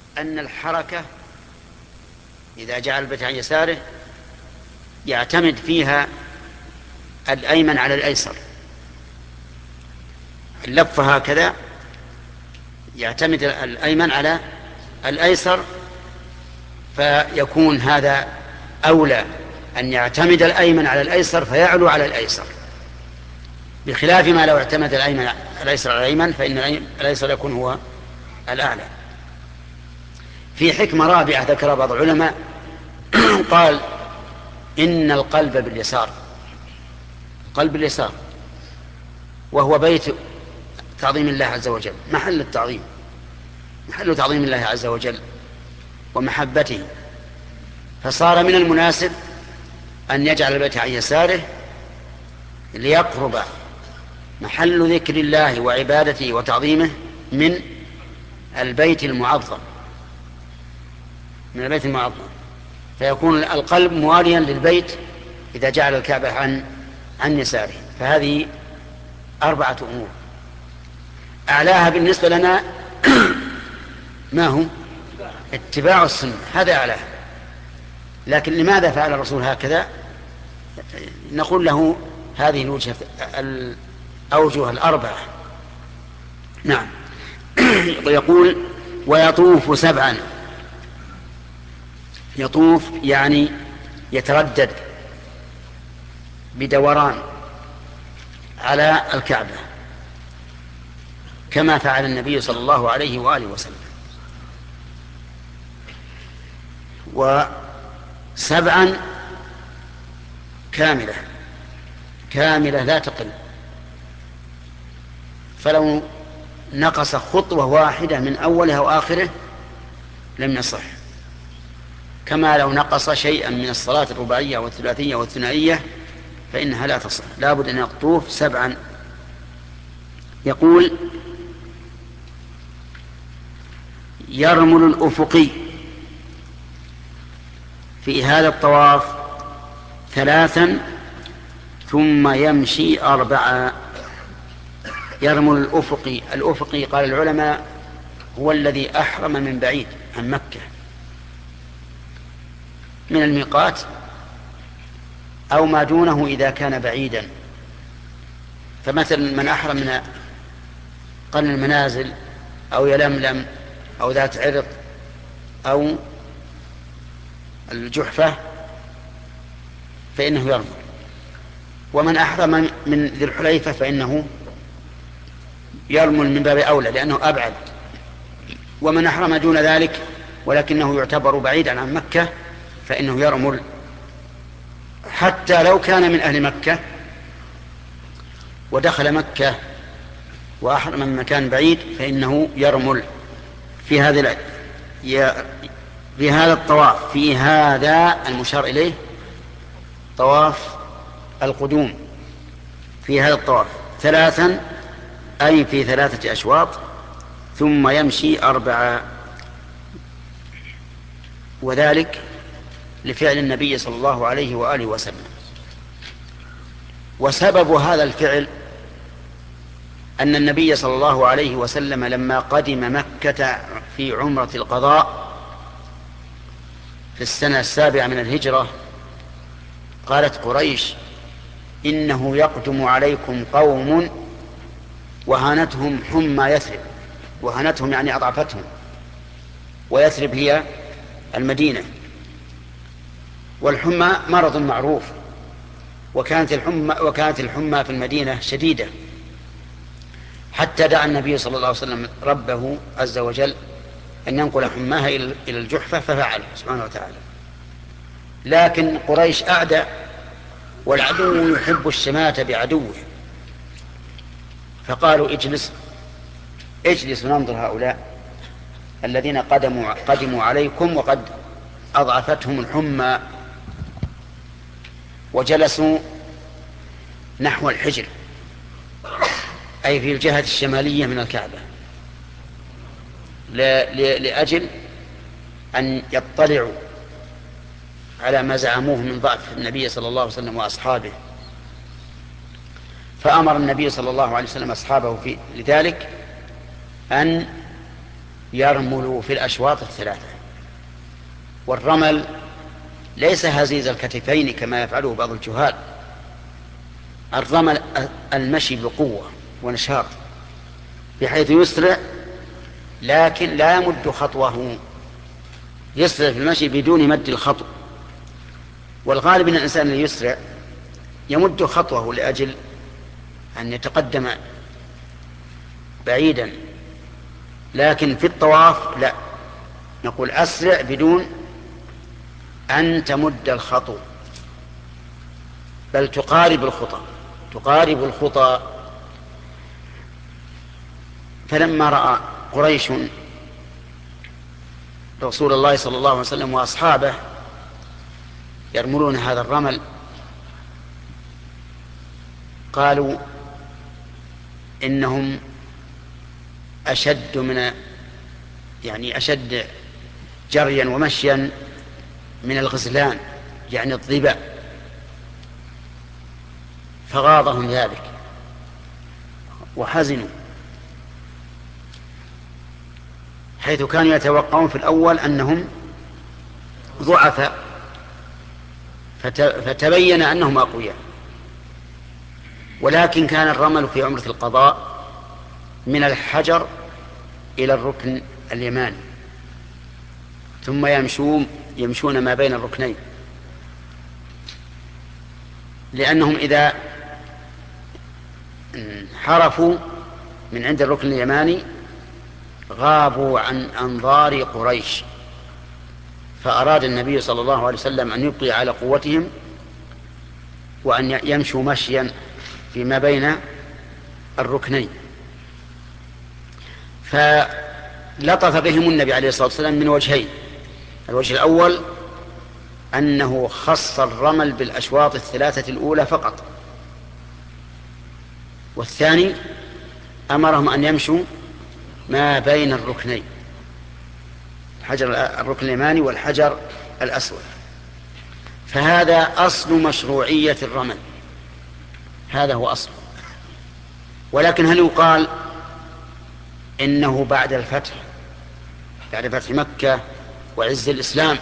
أن الحركة إذا جعل البيت عن يساره يعتمد فيها الأيمن على الأيسر، اللفة هكذا يعتمد الأيمن على الأيسر، فيكون هذا أولى أن يعتمد الأيمن على الأيسر فيعلو على الأيسر، بخلاف ما لو اعتمد الأيسر على الأيمن فإن الأيسر يكون هو الأعلى. في حكمة رابعة ذكر بعض العلماء قال إن القلب باليسار، قلب اليسار وهو بيت تعظيم الله عز وجل، محل التعظيم، محل تعظيم الله عز وجل ومحبته، فصار من المناسب أن يجعل البيت عن يساره ليقرب محل ذكر الله وعبادته وتعظيمه من البيت المعظم، من البيت المعظم، فيكون القلب مواليا للبيت إذا جعل الكعبة عن يساره. فهذه 4 أمور، أعلاها بالنسبة لنا ما هو اتباع السنة، هذا أعلاها. لكن لماذا فعل الرسول هكذا؟ نقول له هذه الأوجه 4. نعم. يقول ويطوف 7، يطوف يعني يتردد بدوران على الكعبة كما فعل النبي صلى الله عليه وآله وسلم. 7 كاملة لا تقل، فلو نقص خطوة واحدة من أولها وآخره لم يصح، كما لو نقص شيئا من الصلاة الرباعية والثلاثية والثنائية فإنها لا تصح، لا بد أن يطوف 7. يقول يرمل الأفقي في هذا الطواف 3 ثم يمشي 4. يرمل الأفقي، الأفقي قال العلماء هو الذي أحرم من بعيد عن مكة من الميقات أو ما دونه إذا كان بعيدا، فمثلا من أحرم من قرن المنازل أو يلملم أو ذات عرق أو الجحفة فإنه يرمل، ومن أحرم من ذي الحليفة فإنه يرمل من باب أولى لأنه أبعد، ومن أحرم دون ذلك ولكنه يعتبر بعيدا عن مكة فإنه يرمل، حتى لو كان من أهل مكة ودخل مكة وأحرم من مكان بعيد فإنه يرمل في هذا الطواف، في هذا المشار إليه طواف القدوم، في هذا الطواف 3 أي في 3 أشواط ثم يمشي 4، وذلك لفعل النبي صلى الله عليه وآله وسلم. وسبب هذا الفعل أن النبي صلى الله عليه وسلم لما قدم مكة في عمرة القضاء في السنة 7 من الهجرة قالت قريش إنه يقدم عليكم قوم وهانتهم حمى يثرب، وهانتهم يعني أضعفتهم، ويثرب هي المدينة، والحمى مرض معروف، وكانت الحمى في المدينة شديدة، حتى دعا النبي صلى الله عليه وسلم ربه عز وجل أن ينقل حماها إلى الجحفة ففعل سبحانه وتعالى. لكن قريش أعدى، والعدو يحب الشماتة بعدوه، فقالوا اجلس وننظر هؤلاء الذين قدموا عليكم وقد أضعفتهم الحمى، وجلسوا نحو الحجر أي في الجهة الشمالية من الكعبة لأجل أن يطلعوا على ما زعموه من ضعف النبي صلى الله عليه وسلم وأصحابه. فأمر النبي صلى الله عليه وسلم أصحابه لذلك أن يرمل في الأشواط الثلاثة. والرمل ليس هزيز الكتفين كما يفعله بعض الجهال. الرمل المشي بقوة ونشاط بحيث يسرع لكن لا يمد خطوه، يسرع في المشي بدون مد الخطو. والغالب ان الانسان اللي يسرع يمد خطوه لاجل ان يتقدم بعيدا، لكن في الطواف لا، نقول اسرع بدون ان تمد الخطو، بل تقارب الخطى. فلما راى قريش رسول الله صلى الله عليه وسلم واصحابه يرملون هذا الرمل قالوا إنهم أشد أشد جريا ومشيا من الغزلان، يعني الظباء. فغاضهم ذلك وحزنوا، حيث كانوا يتوقعون في الأول أنهم ضعفاء، فتبين أنهم أقوياء. ولكن كان الرمل في عمرة القضاء من الحجر إلى الركن اليماني، ثم يمشون ما بين الركنين، لأنهم إذا انحرفوا من عند الركن اليماني غابوا عن أنظار قريش، فأراد النبي صلى الله عليه وسلم أن يبقي على قوتهم وأن يمشوا مشيا فيما بين الركنين. فلطف بهم النبي عليه الصلاة والسلام من وجهين: الوجه الأول أنه خص الرمل بالأشواط الثلاثة الأولى فقط، والثاني أمرهم أن يمشوا ما بين الركنين، الركن اليماني والحجر الأسود. فهذا أصل مشروعية الرمل، هذا هو أصل. ولكن هل يقال إنه بعد فتح مكة وعز الإسلام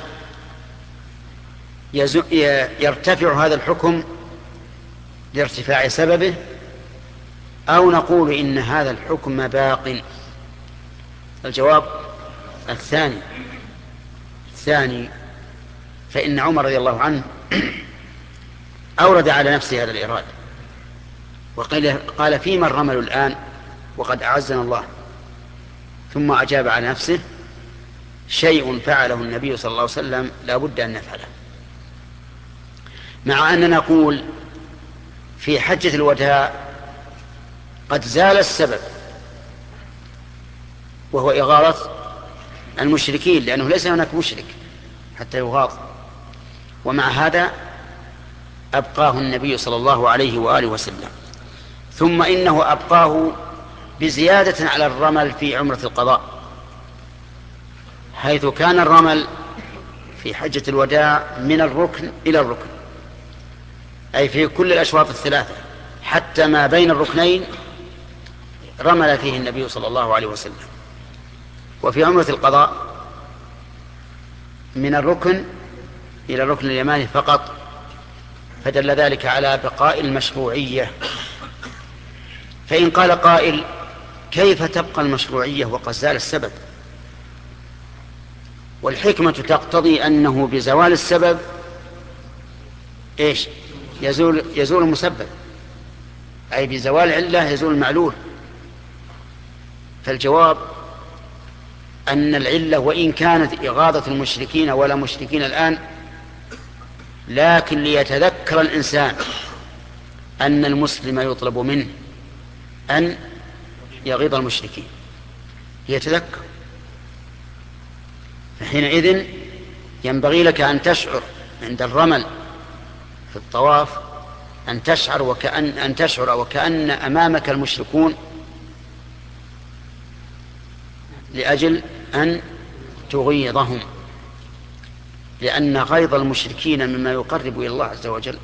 يرتفع هذا الحكم لارتفاع سببه، أو نقول إن هذا الحكم باق؟ الجواب الثاني، فإن عمر رضي الله عنه أورد على نفسه هذا الإرادة وقال: فيما الرمل الآن وقد أعزنا الله. ثم أجاب على نفسه: شيء فعله النبي صلى الله عليه وسلم لا بد أن نفعله. مع أننا نقول في حجة الوداع قد زال السبب، وهو إغاظة المشركين، لأنه ليس هناك مشرك حتى يغاظ، ومع هذا أبقاه النبي صلى الله عليه وآله وسلم. ثم إنه أبقاه بزيادة على الرمل في عمرة القضاء، حيث كان الرمل في حجة الوداع من الركن إلى الركن، أي في كل الأشواط الثلاثة، حتى ما بين الركنين رمل فيه النبي صلى الله عليه وسلم. وفي عمرة القضاء من الركن إلى الركن اليماني فقط، فدل ذلك على بقاء المشروعية. فإن قال قائل: كيف تبقى المشروعية وقد زال السبب؟ والحكمة تقتضي أنه بزوال السبب يزول المسبب، أي بزوال العلة يزول المعلول. فالجواب أن العلة وإن كانت إغاظة المشركين ولا مشركين الآن، لكن ليتذكر الإنسان أن المسلم يطلب منه أن يغيظ المشركين، ليتذكر. فحينئذ ينبغي لك أن تشعر عند الرمل في الطواف أن تشعر وكأن أمامك المشركون، لأجل أن تغيظهم، لأن غيظ المشركين مما يقرب إلى الله عز وجل،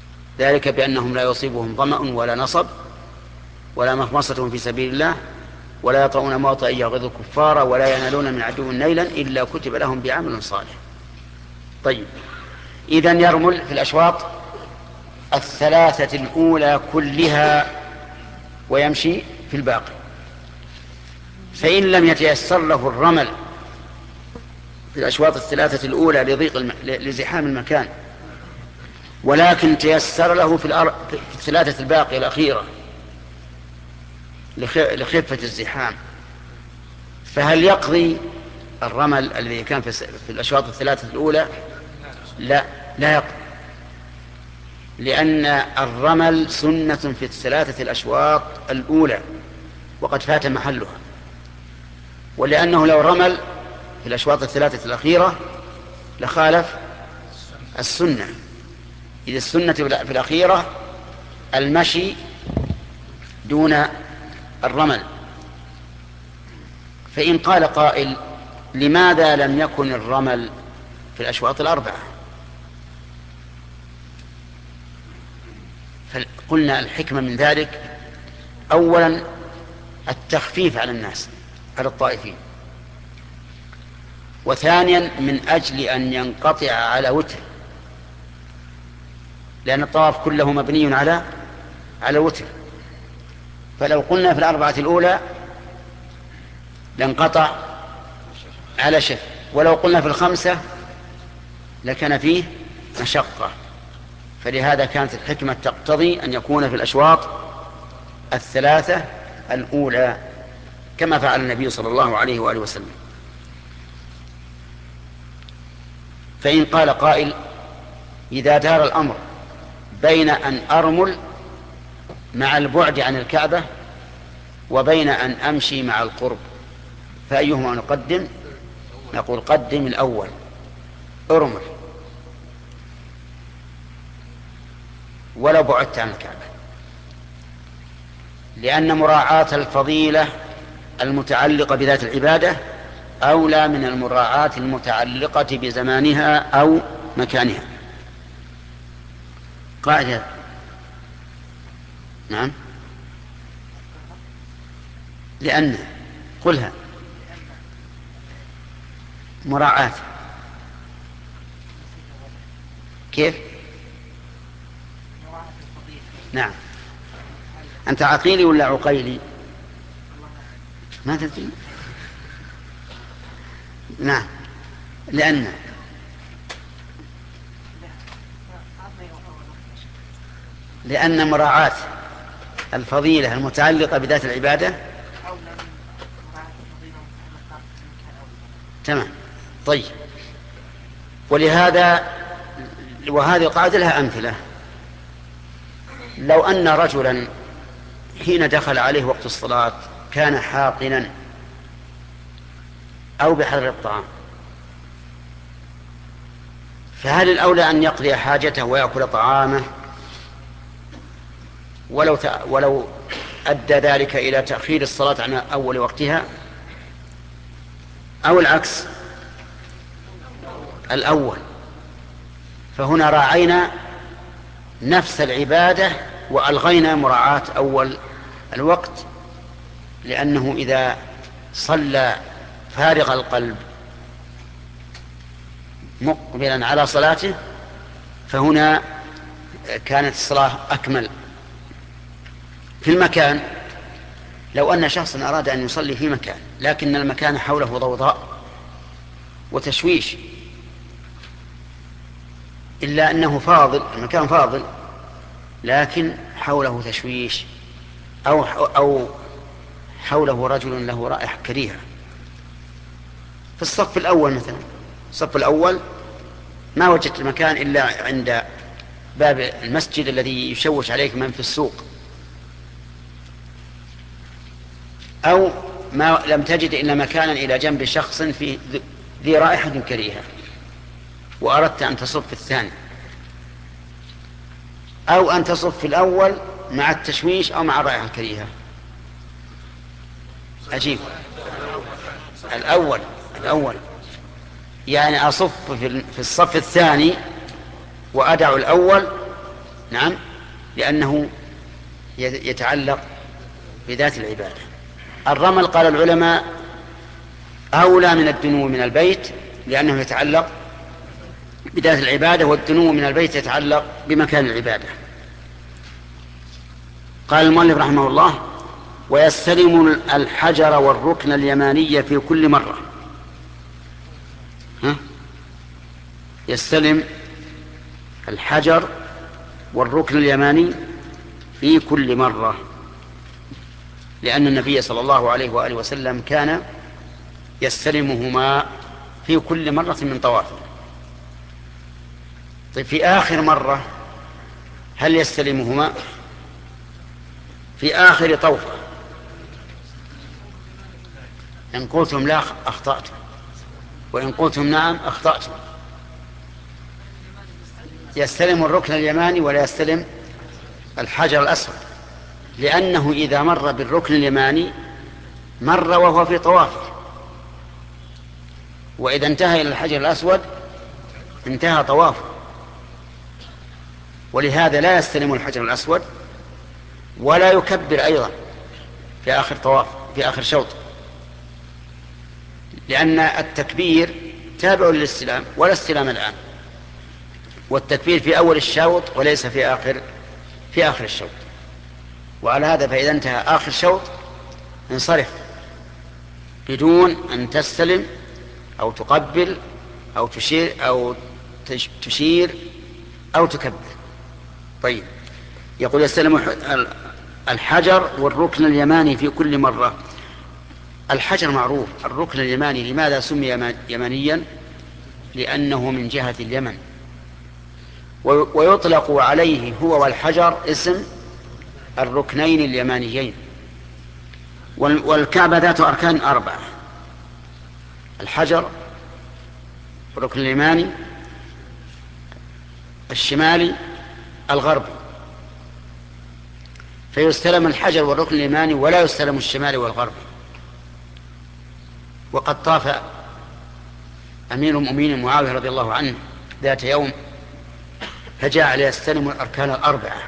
ذلك بأنهم لا يصيبهم ظمأ ولا نصب ولا مخمصة في سبيل الله ولا يطعون موطئا يغيظ الكفار ولا ينالون من عدو نيلا إلا كتب لهم بعمل صالح. طيب، إذن يرمل في الأشواط الثلاثة الأولى كلها ويمشي في الباقي. فإن لم يتيسر له الرمل في الأشواط الثلاثة الأولى لزحام المكان، ولكن تيسر له في الثلاثة الباقية الأخيرة لخفة الزحام، فهل يقضي الرمل الذي كان في الأشواط الثلاثة الأولى؟ لا يقضي، لأن الرمل سنة في الثلاثة الأشواط الأولى وقد فات محلها، ولأنه لو رمل في الأشواط الثلاثة الأخيرة لخالف السنة، إذ السنة في الأخيرة المشي دون الرمل. فإن قال قائل: لماذا لم يكن الرمل في الأشواط الأربعة؟ فقلنا الحكمة من ذلك: أولا التخفيف على الناس، على الطائفين، وثانيا من أجل أن ينقطع على وتر، لأن الطواف كله مبني على وتر. فلو قلنا في الأربعة الأولى لانقطع على شف، ولو قلنا في الخمسة لكان فيه مشقة. فلهذا كانت الحكمة تقتضي أن يكون في الأشواط الثلاثة الأولى كما فعل النبي صلى الله عليه وآله وسلم. فإن قال قائل: إذا دار الأمر بين أن أرمل مع البعد عن الكعبة وبين أن أمشي مع القرب، فأيهما نقدم؟ نقول: قدم الأول، ارمل ولو بعدت عن الكعبة، لأن مراعاة الفضيلة المتعلقة بذات العبادة أولى من المراعاة المتعلقة بزمانها أو مكانها. قاعدة. نعم. لأن قلها مراعاة. كيف؟ نعم. أنت عقيلي ولا عقيلي؟ ما تدري. نعم. لأن مراعاة الفضيلة المتعلقة بذات العبادة. تمام. طيب، وهذه القاعدة لها أمثلة. لو أن رجلا حين دخل عليه وقت الصلاة كان حاقنا أو بحضر الطعام، فهل الأولى أن يقضي حاجته ويأكل طعامه ولو أدى ذلك إلى تأخير الصلاة عن أول وقتها، أو العكس؟ الأول. فهنا راعينا نفس العبادة وألغينا مراعاة أول الوقت، لأنه إذا صلى فارغ القلب مقبلا على صلاته فهنا كانت الصلاة أكمل. في المكان، لو أن شخصا أراد أن يصلي في مكان لكن المكان حوله ضوضاء وتشويش، إلا أنه فاضل، المكان فاضل لكن حوله تشويش، أو حوله رجل له رائحة كريهة. في الصف الأول مثلا، الصف الأول ما وجدت المكان إلا عند باب المسجد الذي يشوش عليك من في السوق، أو ما لم تجد إلا مكانا إلى جنب شخص في ذي رائحة كريهة وأردت أن تصف في الثاني، أو أن تصف في الأول مع التشويش أو مع الرائحة الكريهة. عجيب. الأول يعني أصف في الصف الثاني وأدع الأول. نعم، لأنه يتعلق بذات العبادة. الرمل قال العلماء أولى من الدنو من البيت، لأنه يتعلق بداية العبادة، والدنو من البيت يتعلق بمكان العبادة. قال المؤلف رحمه الله: ويستلم الحجر والركن اليماني في كل مرة. يستلم الحجر والركن اليماني في كل مرة، لأن النبي صلى الله عليه وآله وسلم كان يستلمهما في كل مرة من طوافه. طيب في آخر مرة هل يستلمهما؟ في آخر طوفة. إن قلتم لا أخطأتم، وإن قلتم نعم أخطأتم. يستلم الركن اليماني ولا يستلم الحجر الأسود، لأنه إذا مر بالركن اليماني مر وهو في طوافه، وإذا انتهى إلى الحجر الأسود انتهى طوافه، ولهذا لا يستلم الحجر الأسود ولا يكبر أيضا في آخر طواف، في آخر شوط، لأن التكبير تابع للاستلام ولا استلام الآن، والتكبير في أول الشوط وليس في آخر الشوط. وعلى هذا فإذا انتهى آخر شوط انصرف بدون أن تستلم أو تقبل أو تشير أو تكبر. طيب، يقول يستلم الحجر والركن اليماني في كل مرة. الحجر معروف، الركن اليماني لماذا سمي يمانيا؟ لأنه من جهة اليمن، ويطلق عليه هو والحجر اسم الركنين اليمانيين. والكعبة ذات أركان 4: الحجر، الركن اليماني، الشمالي، الغربي. فيستلم الحجر والركن اليماني ولا يستلم الشمالي والغربي. وقد طاف أمير المؤمنين معاوية رضي الله عنه ذات يوم فجعل يستلم الأركان 4،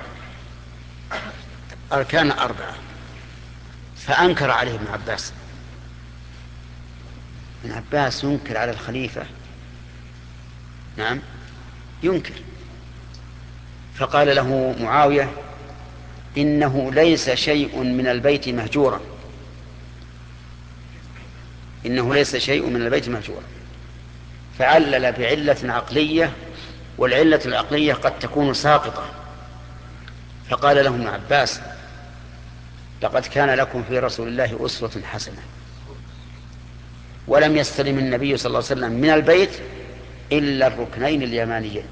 أركان 4، فأنكر عليه ابن عباس. ابن عباس ينكر على الخليفة، نعم ينكر. فقال له معاوية: إنه ليس شيء من البيت مهجورا، إنه ليس شيء من البيت مهجورا. فعلل بعلة عقلية، والعلة العقلية قد تكون ساقطة. فقال له ابن عباس: لقد كان لكم في رسول الله أسوة حسنة. ولم يستلم النبي صلى الله عليه وسلم من البيت إلا الركنين اليمانيين.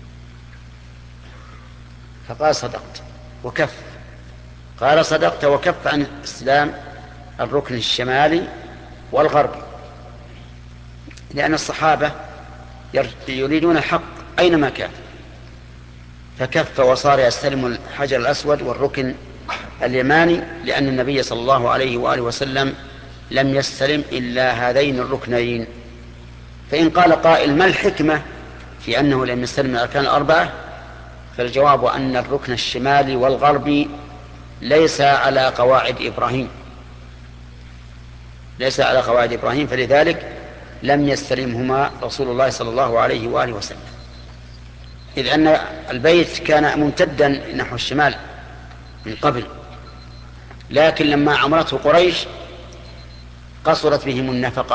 فقال: صدقت وكف. قال: صدقت وكف عن استلام الركن الشمالي والغربي، لأن الصحابة يريدون الحق أينما كان، فكف وصار يستلم الحجر الأسود والركن اليماني، لأن النبي صلى الله عليه وآله وسلم لم يستلم إلا هذين الركنين. فإن قال قائل: ما الحكمة في أنه لم يستلم الأركان 4؟ فالجواب أن الركن الشمالي والغربي ليس على قواعد إبراهيم، ليس على قواعد إبراهيم، فلذلك لم يستلمهما رسول الله صلى الله عليه وآله وسلم، إذ أن البيت كان ممتدا نحو الشمال من قبل، لكن لما عمرته قريش قصرت بهم النفقة،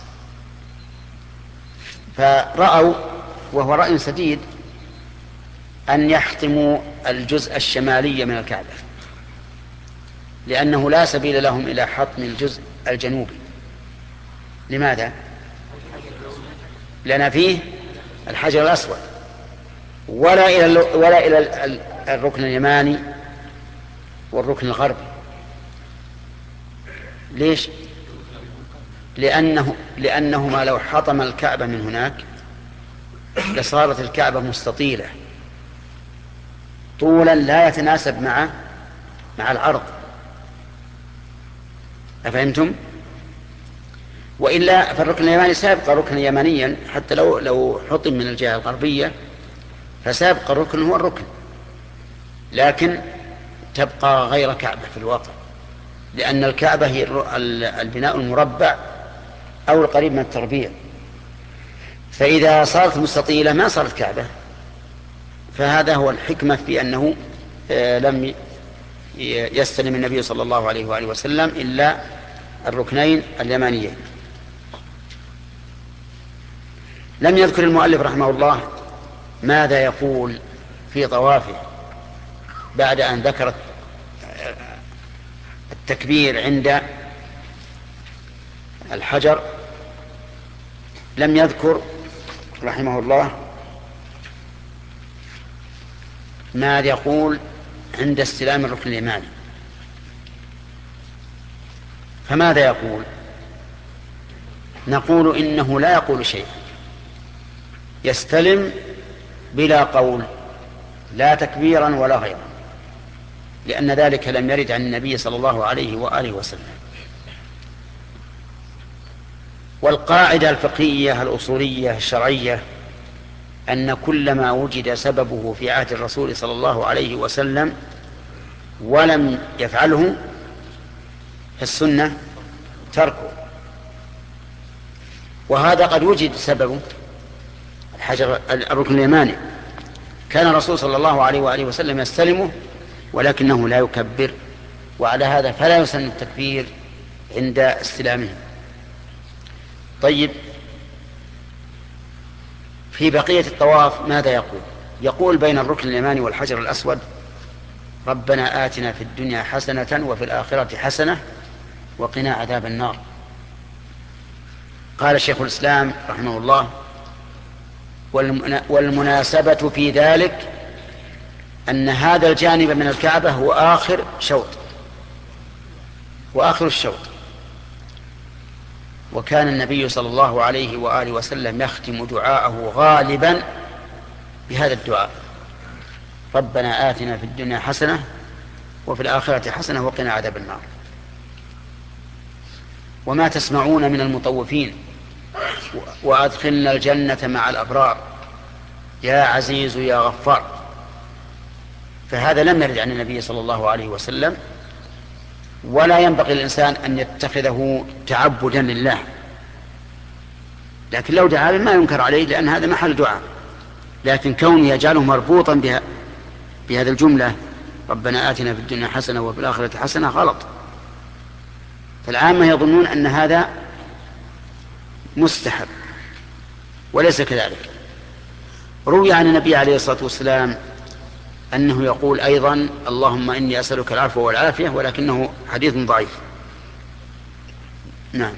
فرأوا، وهو رأي سديد، أن يحطموا الجزء الشمالي من الكعبة، لأنه لا سبيل لهم إلى حطم الجزء الجنوبي. لماذا؟ لأن فيه الحجر الأسود، ولا إلى الركن اليماني والركن الغربي. ليش؟ لأنهما لو حطم الكعبة من هناك لصارت الكعبة مستطيلة طولا لا يتناسب مع العرض. أفهمتم؟ وإلا فالركن اليماني سابق ركنا يمانيا، حتى لو حطم من الجهة الغربية فسابق الركن هو الركن، لكن تبقى غير كعبة في الواقع. لأن الكعبة هي البناء المربع أو القريب من التربيع، فإذا صارت مستطيلة ما صارت كعبة. فهذا هو الحكمة في أنه لم يستلم النبي صلى الله عليه وآله وسلم إلا الركنين اليمانيين. لم يذكر المؤلف رحمه الله ماذا يقول في طوافه بعد أن ذكر التكبير عند الحجر. لم يذكر رحمه الله ماذا يقول عند استلام الركن اليماني. فماذا يقول؟ نقول إنه لا يقول شيء، يستلم بلا قول، لا تكبيرا ولا غيره، لأن ذلك لم يرد عن النبي صلى الله عليه وآله وسلم. والقاعدة الفقهية الأصولية الشرعية أن كل ما وجد سببه في عهد الرسول صلى الله عليه وسلم ولم يفعله فالسنة تركه. وهذا قد وجد سببه الركن اليماني، كان الرسول صلى الله عليه وآله وسلم يستلمه ولكنه لا يكبر، وعلى هذا فلا يسن التكبير عند استلامه. طيب، في بقية الطواف ماذا يقول؟ يقول بين الركن اليماني والحجر الأسود: ربنا آتنا في الدنيا حسنة وفي الآخرة حسنة وقنا عذاب النار. قال شيخ الإسلام رحمه الله: والمناسبة في ذلك أن هذا الجانب من الكعبة هو آخر شوط وآخر الشوط، وكان النبي صلى الله عليه وآله وسلم يختم دعاءه غالبا بهذا الدعاء: ربنا آتنا في الدنيا حسنة وفي الآخرة حسنة وقنا عذاب النار. وما تسمعون من المطوفين وأدخلنا الجنة مع الأبرار يا عزيز يا غفار، فهذا لم يرد عن النبي صلى الله عليه وسلم، ولا ينبغي للإنسان أن يتخذه تعبدا لله، لكن لو دعا ما ينكر عليه لأن هذا محل دعاء. لكن كونه يجعله مربوطا بهذه الجملة ربنا آتنا في الدنيا حسنة وفي الآخرة حسنة غلط. فالعامة يظنون أن هذا مستحب وليس كذلك. روي عن النبي عليه الصلاة والسلام أنه يقول أيضا: اللهم إني أسألك العفو والعافية، ولكنه حديث ضعيف. نعم.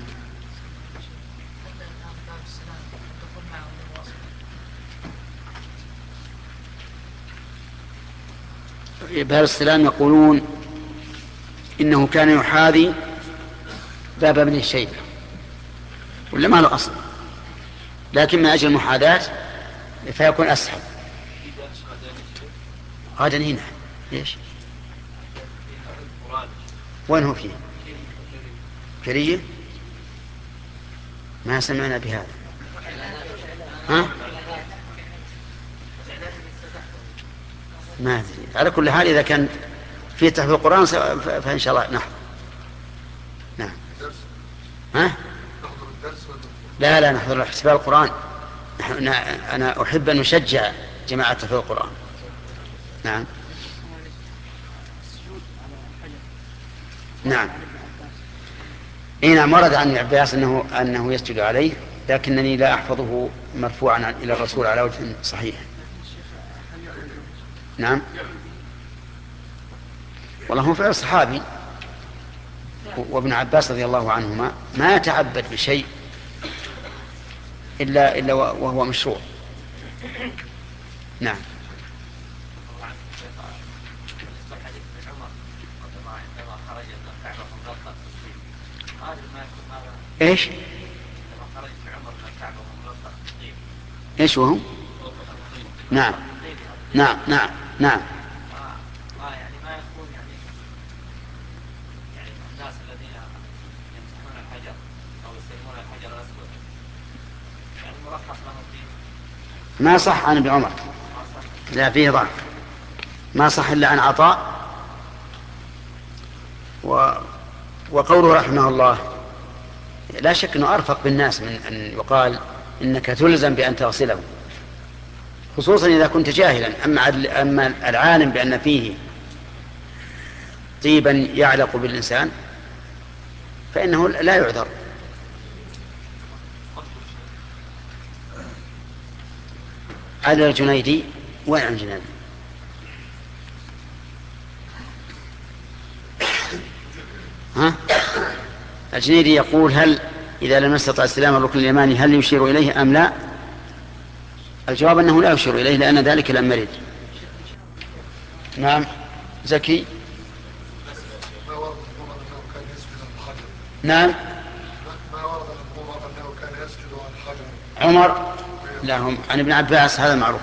باب السلام يقولون إنه كان يحاذي باب ابن الشيبة، ولا ما له أصل، لكن من أجل المحاذاة فيكون أسهل. غدا هنا ليش؟ وين هو فيه؟ كريه؟ ما سمعنا بهذا. ها؟ ما أدري. على كل حال إذا كان في تحفيظ القرآن فإن شاء الله نحضر. نعم. ها؟ لا نحضر احتفال القرآن. أنا أحب أن نشجع جماعة تحفيظ القرآن. نعم. نعم. نعم، ورد عن ابن عباس أنه يسجد عليه، لكنني لا أحفظه مرفوعا إلى الرسول على وجه صحيح. نعم. والله هو فعل صحابي، وابن عباس رضي الله عنهما ما يتعبد بشيء إلا وهو مشروع. نعم. ايش؟ ايش وهم؟ نعم. يعني ما يكون يعني الناس الذين يمسحون الحجر او يستلمون الحجر الاسود يعني مرخص لهم فيه. ما صح عن ابن عمر، لا فيه ضعف، ما صح الا عن عطاء وقوله رحمه الله لا شك أنه أرفق بالناس من أن يقال إنك تلزم بأن تغسله، خصوصا إذا كنت جاهلا. أما العالم بأن فيه طيبا يعلق بالإنسان فإنه لا يعذر. على الجنيدي وين الجنيدي؟ ها؟ الجنيدي يقول هل إذا لم يستطع استلام الركن اليماني هل يشير إليه أم لا؟ الجواب أنه لا يشير إليه لأن ذلك لم يرد. نعم زكي. نعم عمر لا هم عن ابن عباس هذا معروف.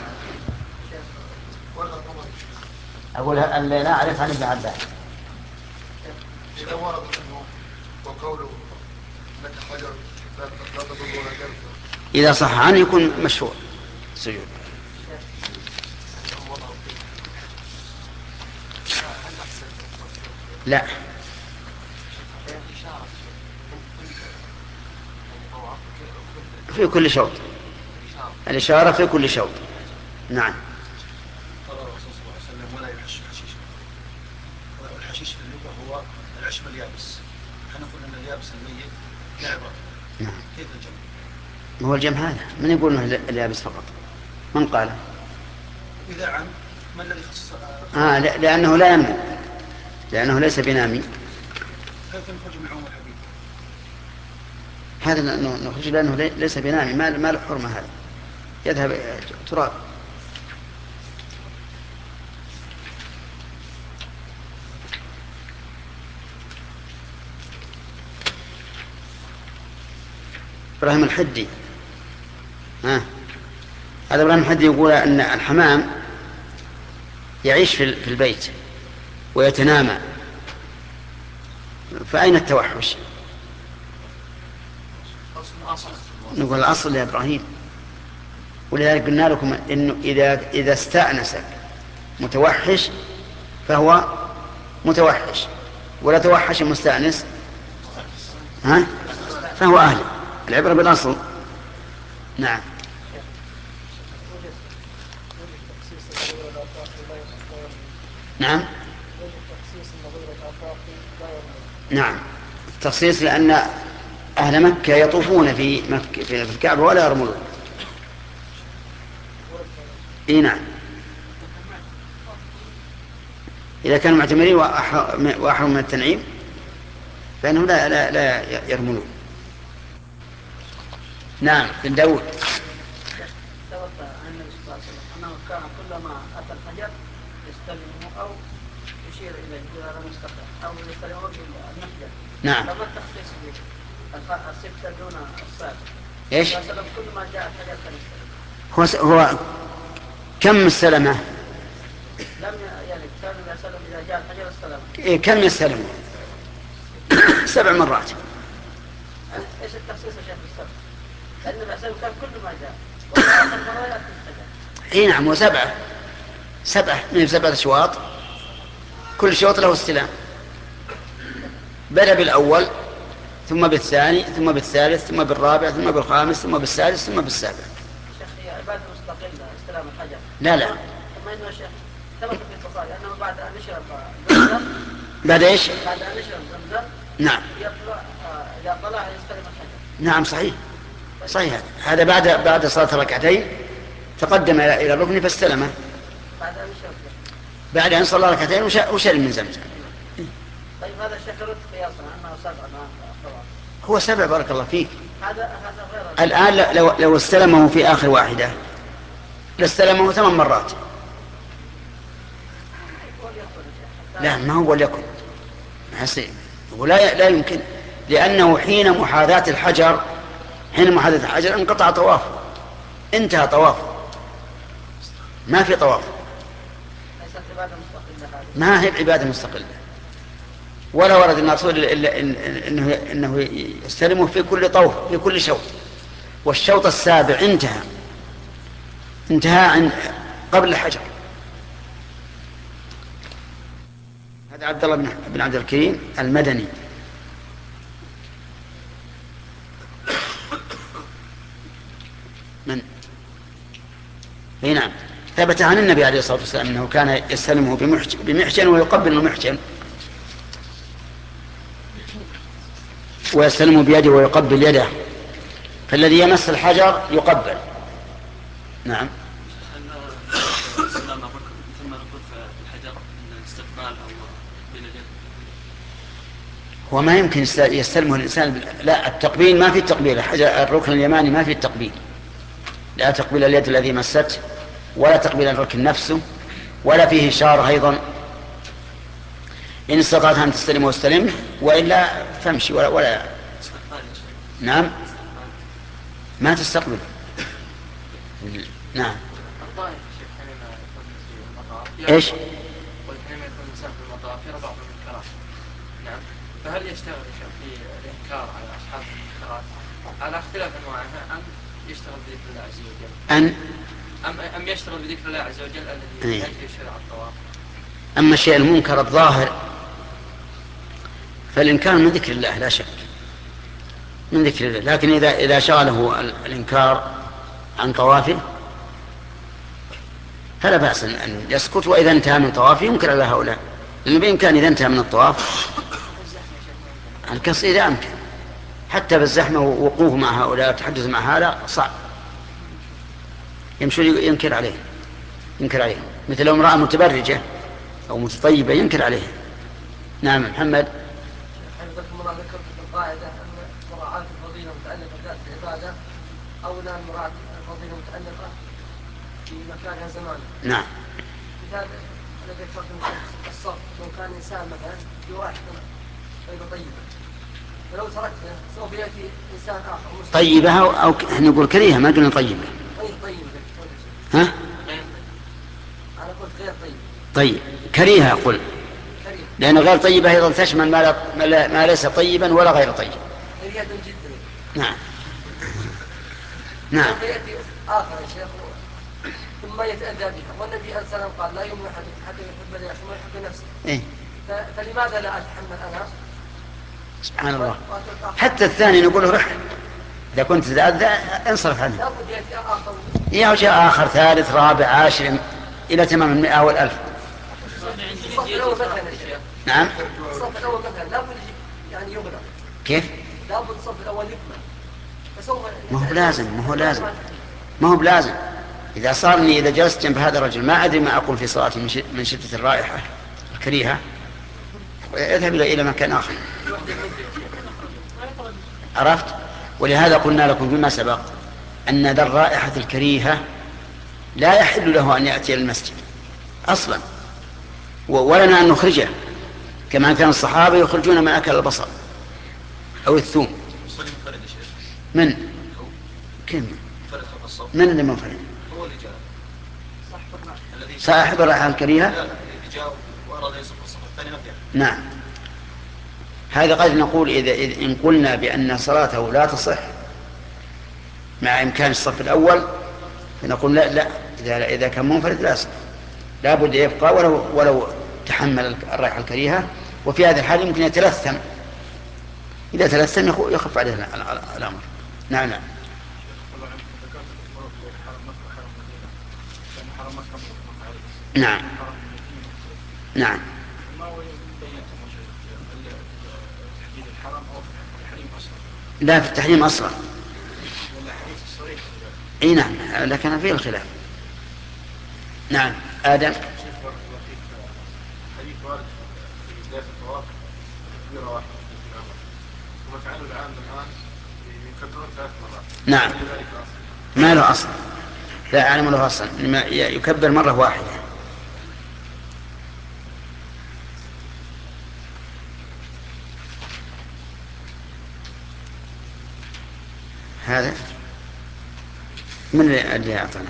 أقول لا أعرف عن ابن عباس. إذا ورد منه وقوله لك حجر لا تضر ولا تنفع إذا صح عنه يكون مشروع سجود. لا في كل شوط، الإشارة في كل شوط. نعم. قال الرسول صلى الله عليه وسلم ولا يحش حشيشا، والحشيش في اللغة هو العشب اليابس، نحن نقول أن اليابس الميت لعبة. نعم. كيف الجمع؟ هو الجمع هذا من يقول انه اليابس فقط؟ من قال؟ إذا عن ما الذي خصص؟ لأنه لا ينمو، لأنه ليس بنامي. كيف نخرج من عموم الحديث؟ هذا نخرج لأنه ليس بنامي، ما له حرمة، هذا يذهب تراب. إبراهيم الحدي هذا إبراهيم الحدي يقول أن الحمام يعيش في البيت ويتنامى، فأين التوحش؟ نقول الأصل يا إبراهيم، ولذلك قلنا لكم إنه إذا استأنس متوحش فهو متوحش، ولا توحش المستأنس فهو أهل. العبرة بالأصل. نعم. نعم نعم التخصيص لأن أهل مكة يطوفون في الكعبة ولا يرملون. نعم إذا كانوا معتمرين وأحرم من التنعيم فإنهم لا يرملون. نعم بن داود. ثبت عن النبي صلى الله عليه وسلم أنه كان كلما أتى الحجر يستلمه أو يشير إليه إذا لم يستطع أو يستلمه بالمحجر. نعم. فما التخصيص به؟ الستة دون السابق. إيش؟ كل ما جاء الحجر كان يستلمه. هو كم السلمة؟ لم يعني سلم إذا جاء الحجر استلمه. كم يستلمه؟ 7 مرات. إيش التخصيص يا شيخ بالسبب؟ لأن الأسلام كان كل ما جاء وآخر مرة يأتي الحجر. نعم وسبعة من 7 أشواط، كل شوط له استلام. بدأ بالأول ثم بالثاني ثم بالثالث ثم بالرابع ثم بالخامس ثم بالسادس ثم بالسابع. شيخ هي عبادة مستقلة استلام الحجر. لا ثم إنه شيخ ثبت في البخاري أنه بعد أن يشرب زمزم. بعد إيش؟ بعد أن يشرب زمزم. نعم. يطلع إذا طلع يستلم الحجر. نعم صحيح. هذا بعد صلاة الركعتين تقدم إلى الركن فاستلمه. بعد أن صلى ركعتين وشرب من زمزم. طيب هذا الشيخ رد قياسا أنه 7 هو 7 بارك الله فيك. هذا غير الآن لو استلمه في آخر واحدة لاستلمه 8 مرات. لا ما هو وليكن حسين، ولا يمكن، لأنه حين محاذاة الحجر انقطع طوافه، انتهى طوافه، ما في طواف، ما هي عبادة مستقلة. ولا ورد الرسول إلا إنه يستلمه في كل طوف في كل شوط، والشوط السابع انتهى قبل الحجر. هذا عبد الله بن عبد الكريم المدني من؟ اي نعم، ثبت عن النبي عليه الصلاة والسلام أنه كان يستلمه بمحجن ويقبل المحجن، ويستلمه بيده ويقبل يده، فالذي يمس الحجر يقبل. نعم. هو ما يمكن يستلمه الإنسان، لا التقبيل ما في التقبيل، الركن اليماني ما في التقبيل، لا تقبيل اليد الذي مسته ولا تقبيل الركن نفسه ولا فيه إشارة أيضا. إن استطعت أن تستلمه واستلمه، وإلا فامشي ولا. نعم ما تستقبل. نعم. ايش؟ فهل يشتغل في الإنكار على أصحاب المنكرات على اختلاف أنواعها، أم يشتغل بذكر الله عز وجل؟ أم يشتغل بذكر الله عز وجل الذي يجري شرع الطواف؟ أما الشيء المنكر الظاهر فالإنكار من ذكر الله لا شك، من ذكر الله، لكن إذا شغله الإنكار عن طوافه فلا بأس أن يسكت، وإذا انتهى من طوافه ينكر على هؤلاء، لأنه بإمكان إذا انتهى من الطواف القص إذا أمكن، حتى بالزحمة ووقوفه مع هؤلاء والتحدث مع هؤلاء صعب، يمشي ينكر عليه، مثل لو امرأة متبرجة أو متطيبة ينكر عليه. نعم محمد. حفظكم الله، ذكرت في القاعدة أن مراعاة الفضيلة متعلقة بذات العبادة أولى من مراعاة الفضيلة متعلقة بمكانها زمانها. نعم. مثال الذي ذكرت من الصف، لو كان إنسان مثلا يراح غير طيبة، فلو تركته سوف يأتي إنسان آخر طيبة أو نقول كريهة، ما قلنا طيبة. طيب. ها؟ أنا قلت غير طيب. طيب كريهة أقول، لأن غير طيبة أيضا تشمل ما ليس طيبا ولا غير طيب. كريهة جدا. نعم. نعم. سوف يأتي آخر يا شيخ ثم يتأذى بها، والنبي عليه السلام قال لا يؤمن أحد حتى يحب لأخيه ثم يحب نفسه. إيه؟ فلماذا لا أتحمل أنا؟ سبحان الله. حتى الثاني نقول رح، إذا كنت تتأذى انصرف عنه. لابد يأتي آخر. يأتي آخر، ثالث، رابع، عاشر، إلى تمام 100 والألف. الصف الأول مثلا يا شيخ. نعم. الصف الأول مثلا لابد يعني يغلق. كيف؟ لابد الصف الأول يكمل. فسوف. ما هو بلازم. إذا صارني إذا جلست جنب هذا الرجل ما أدري ما أقول في صلاتي من شدة الرائحة الكريهة، اذهب إلى مكان آخر. عرفت؟ ولهذا قلنا لكم فيما سبق أن ذا الرائحة الكريهة لا يحل له أن يأتي المسجد أصلا، ولنا أن نخرجه كما كان الصحابة يخرجون من أكل البصل أو الثوم. من؟ كم؟ من اللي منفرد؟ صاحب الرائحة الكريهة. نعم. هذا قد نقول إن قلنا بأن صلاته لا تصح مع إمكان الصف الأول فنقول لا إذا كان منفرد لا يصح، لا بد يبقى ولو تحمل الرائحة الكريهة، وفي هذا الحال يمكن يتلثم، إذا تلثم يخف عليه الأمر. نعم. نعم. نعم. لا في التحريم أصلا. اي نعم، لكن فيه الخلاف. نعم. آدم. حديث وارد في بداية الطواف تكبيرة واحدة، وما فعله الآن يكبرون 3 مرات. نعم. ما له أصل، لا أعلم له أصلا، يكبر مرة واحدة. هذا من اللي أعطانا؟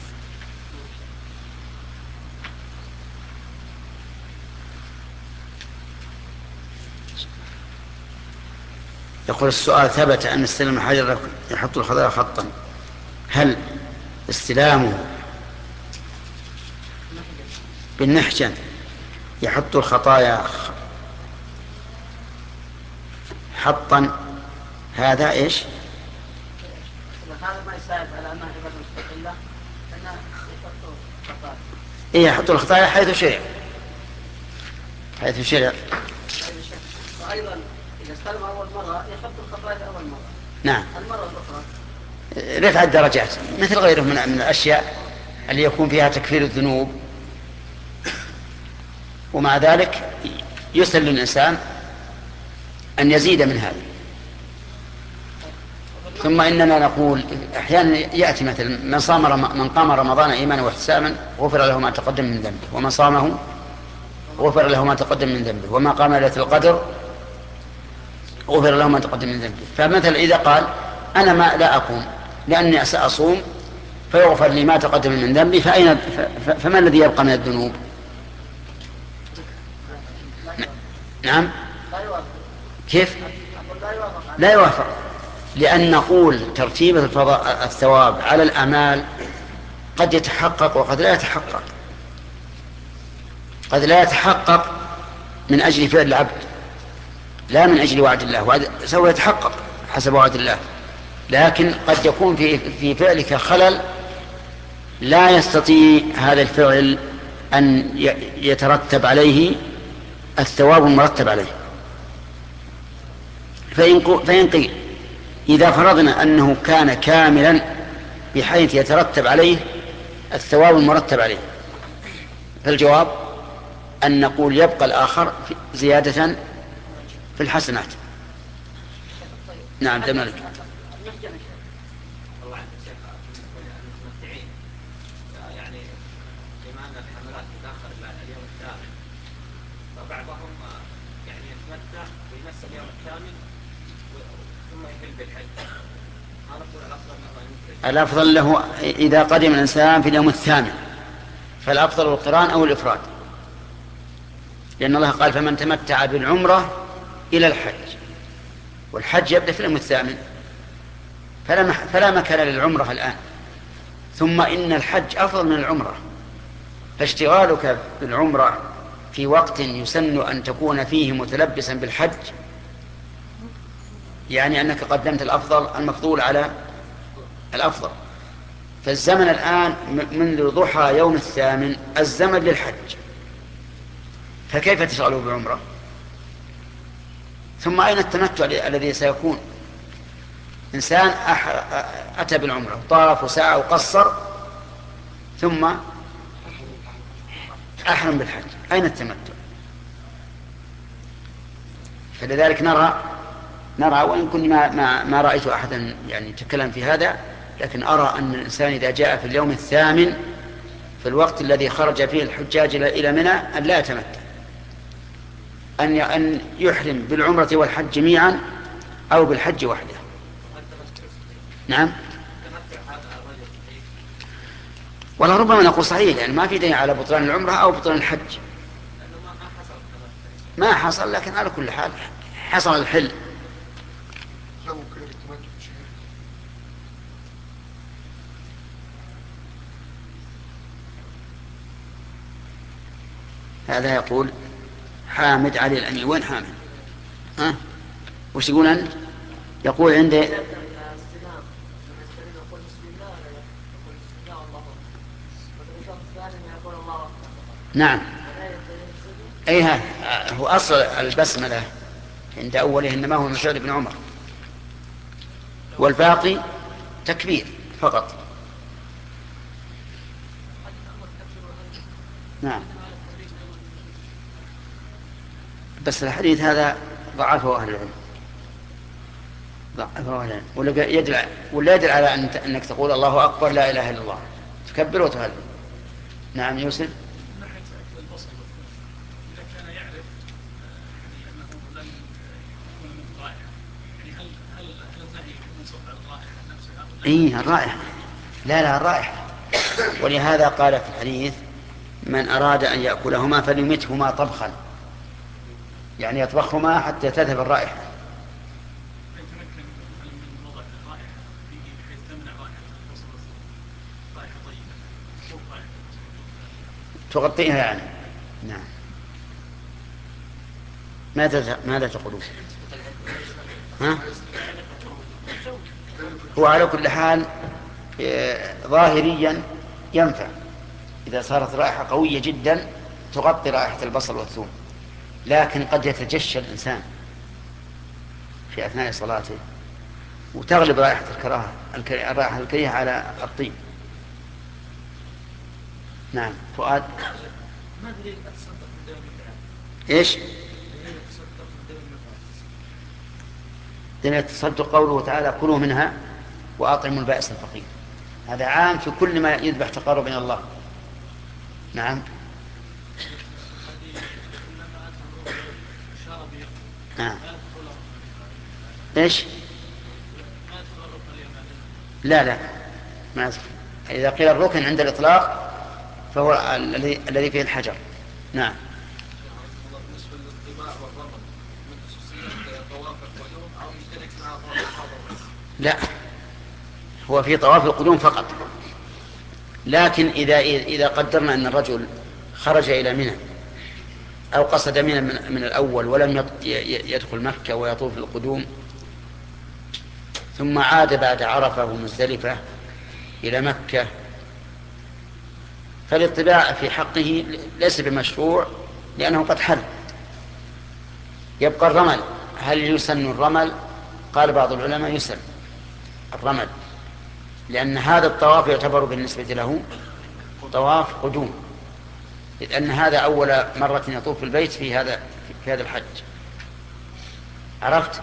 يقول السؤال: ثبت أن استلم الحجر يحط الخطايا خطا، هل استلامه بالنحجن يحط الخطايا حطا؟ هذا إيش؟ هذا ما يساعد على أنها عبادة مستقلة أنها يحطوا خطايا. إيه يحطوا الخطايا حيث شرع. وأيضا إذا استلم أول مرة يحط الخطايا أول مرة. نعم. المرة الأخرى رفع الدرجات مثل غيره من الأشياء اللي يكون فيها تكفير الذنوب، ومع ذلك يسهل للإنسان أن يزيد من هذا. ثم إننا نقول أحيانا يأتي مثل من قام رمضان إيمانا واحتسابا غفر له ما تقدم من ذنبه، ومن صامه غفر له ما تقدم من ذنبه، وما قام ليلة القدر غفر له ما تقدم من ذنبه. فمثل إذا قال أنا ما لا أقوم لأني سأصوم فيغفر لي ما تقدم من ذنبي، فما الذي يبقى من الذنوب؟ نعم. كيف؟ لا يوافق، لأن نقول ترتيب الثواب على الأعمال قد يتحقق وقد لا يتحقق. قد لا يتحقق من أجل فعل العبد لا من أجل وعد الله، سوف يتحقق حسب وعد الله، لكن قد يكون في فعلك خلل لا يستطيع هذا الفعل أن يترتب عليه الثواب المرتب عليه. فإن قيل إذا فرضنا أنه كان كاملا بحيث يترتب عليه الثواب المرتب عليه، فالجواب أن نقول يبقى الآخر زيادة في الحسنات. نعم تملك. بعضهم يعني يتمتع بنفس اليوم الثامن ثم يحل بالحج. الأفضل له إذا قدم الإنسان في اليوم الثامن فالأفضل القران أو الإفراد، لأن الله قال فمن تمتع بالعمرة إلى الحج، والحج يبدأ في اليوم الثامن، فلا مكان للعمرة الآن. ثم إن الحج أفضل من العمرة، فاشتغالك بالعمرة في وقت يسن أن تكون فيه متلبسا بالحج يعني أنك قدمت المفضول على الأفضل. فالزمن الآن منذ ضحى يوم الثامن الزمن للحج، فكيف تشغله بعمرة؟ ثم أين التمتع الذي سيكون؟ إنسان أتى بالعمرة طاف وسعى وقصر ثم أحرم بالحج، أين التمتع؟ فلذلك نرى وإن كنت ما رأيت أحدا يعني يتكلم في هذا، لكن أرى أن الإنسان إذا جاء في اليوم الثامن في الوقت الذي خرج فيه الحجاج إلى منى أن لا يتمتع، أن يحرم بالعمرة والحج جميعا أو بالحج وحده. نعم. ولا ربما نقول صحيح، يعني ما في دليل على بطلان العمرة أو بطلان الحج، ما حصل، لكن على كل حال حصل الحل. هذا يقول حامد علي الأمين. وين حامد؟ ها؟ وش يقول أنت؟ يقول عندي نعم. أي هذا هو أصل البسملة عند أوله، إنما هو مسعود بن عمر، والباقي تكبير فقط. نعم. بس الحديث هذا ضعفه أهل العلم، ضعفه أهل العلم، ولا يدل على أنك تقول الله أكبر لا إله إلا الله تكبر وتهلل. نعم يوسف. إيه الرائحة، لا الرائحة، ولهذا قال في الحديث من أراد أن يأكلهما فليمتهما طبخا، يعني يطبخهما حتى تذهب الرائحة. تغطيها يعني. نعم. ماذا تقولون؟ ها؟ هو على كل حال ظاهريا ينفع إذا صارت رائحة قوية جدا تغطي رائحة البصل والثوم، لكن قد يتجشى الإنسان في أثناء صلاته وتغلب رائحة الرائحة الكريهة على الطيب. نعم فؤاد. ما دليل التصدق من دون المتعة؟ ايش؟ دليل التصدق من دون المتعة. دليل التصدق قوله تعالى كلوا منها وأطعموا البائس الفقير، هذا عام في كل ما يذبح تقرب من الله. نعم. نعم. ايش؟ لا ما يصح. إذا قيل الركن عند الإطلاق فهو الذي فيه الحجر. نعم. بالنسبة للطباع والرمل من خصوصية طواف القدوم أو يشترك مع طواف الحضر؟ لا، هو في طواف القدوم فقط، لكن إذا قدرنا أن الرجل خرج إلى منى أو قصد منى من الأول ولم يدخل مكة ويطوف القدوم ثم عاد بعد عرفة ومزدلفة إلى مكة، فالاتباع في حقه ليس بمشروع لأنه قد حل. يبقى الرمل، هل يسن الرمل؟ قال بعض العلماء يسن الرمل، لأن هذا الطواف يعتبر بالنسبة له طواف قدوم، إذ أن هذا أول مرة يطوف في البيت في هذا الحج. عرفت؟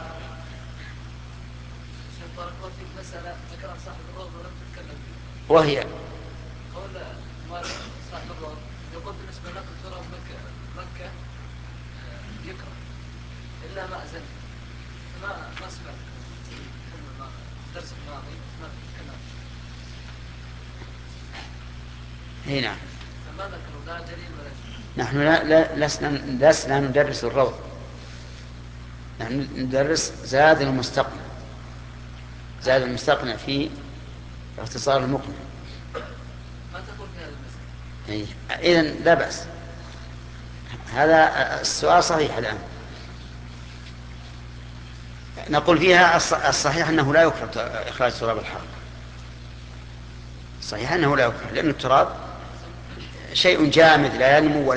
وهي قول صاحب الروض يقول بالنسبة لك ترى مكة يكره إلا ما أزل ما سمعت درس الماضي ما كلام. هنا نعم. فما ذكروا لا دليل ولا شيء. نحن لسنا ندرس الروض، نحن ندرس زاد المستقنع في اختصار المقنع. ما تقول في هذا المسألة؟ إذن لا بأس، هذا السؤال صحيح. الآن نقول فيها الصحيح أنه لا يكره إخراج تراب الحرب، صحيح أنه لا يكره، لأن التراب شيء جامد لا ينمو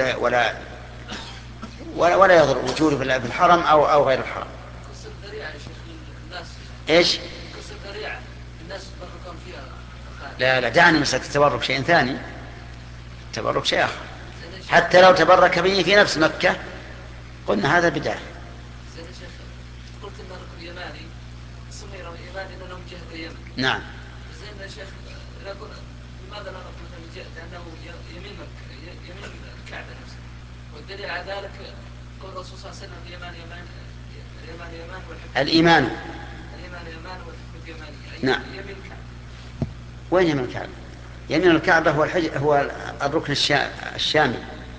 ولا يضر وجوده في الحرم أو غير الحرم. قصة ذريعة يا شيخ الناس. إيش؟ قصة ذريعة الناس يتبركون فيها. لا دعني مسألة التبرك شيء ثاني، التبرك شيء آخر. حتى لو تبرك به في نفس مكة قلنا هذا بدعة. زين يا شيخ قلت إن الركن اليماني سمي يماني لأنه من جهة اليمن. نعم. زين يا شيخ لماذا نقف مثلا من جهة لأنه يمين الكعبة نفسها، والدليل على ذلك قول الرسول صلى الله عليه وسلم اليمان والحكم. الإيمان يمان والحكم يماني. نعم. يمين الكعبة. وين يمين الكعبة؟ يمين الكعبة هو الركن الشامي،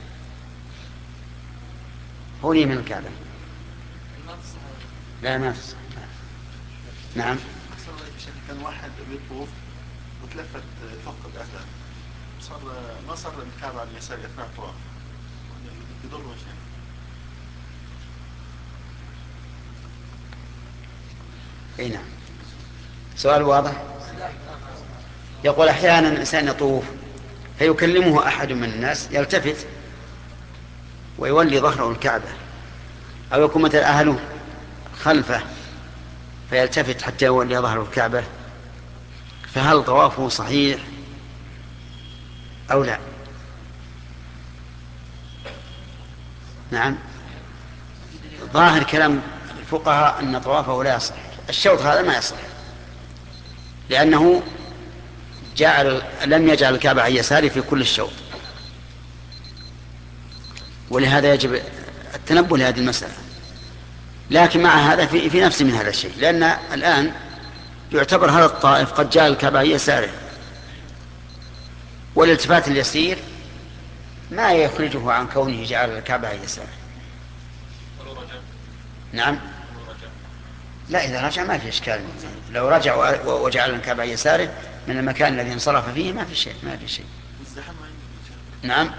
هو يمين الكعبة. لا ما تصح. نعم. كان واحد بيطوف وتلفت فقد أهله ما صار الكعبة على اليسار أثناء الطواف يضر شيء. اي نعم. سؤال واضح. يقول احيانا الانسان يطوف فيكلمه احد من الناس يلتفت ويولي ظهره الكعبة، او يكون مثل اهله خلفه فيلتفت حتى يولي ظهره الكعبة، فهل طوافه صحيح او لا؟ نعم. ظاهر كلام الفقهاء ان طوافه لا يصح، الشوط هذا ما يصح لأنه لم يجعل الكعبة عن يساره في كل الشوط، ولهذا يجب التنبه لهذه المسألة. لكن مع هذا في نفس من هذا الشيء، لأن الآن يعتبر هذا الطائف قد جعل الكعبة عن يساره، والالتفات اليسير ما يخرجه عن كونه جعل الكعبة عن يساره. نعم. لا إذا رجع ما في إشكال، لو رجع وجعل الكعبة عن يساره من المكان الذي انصرف فيه ما في شيء. نعم.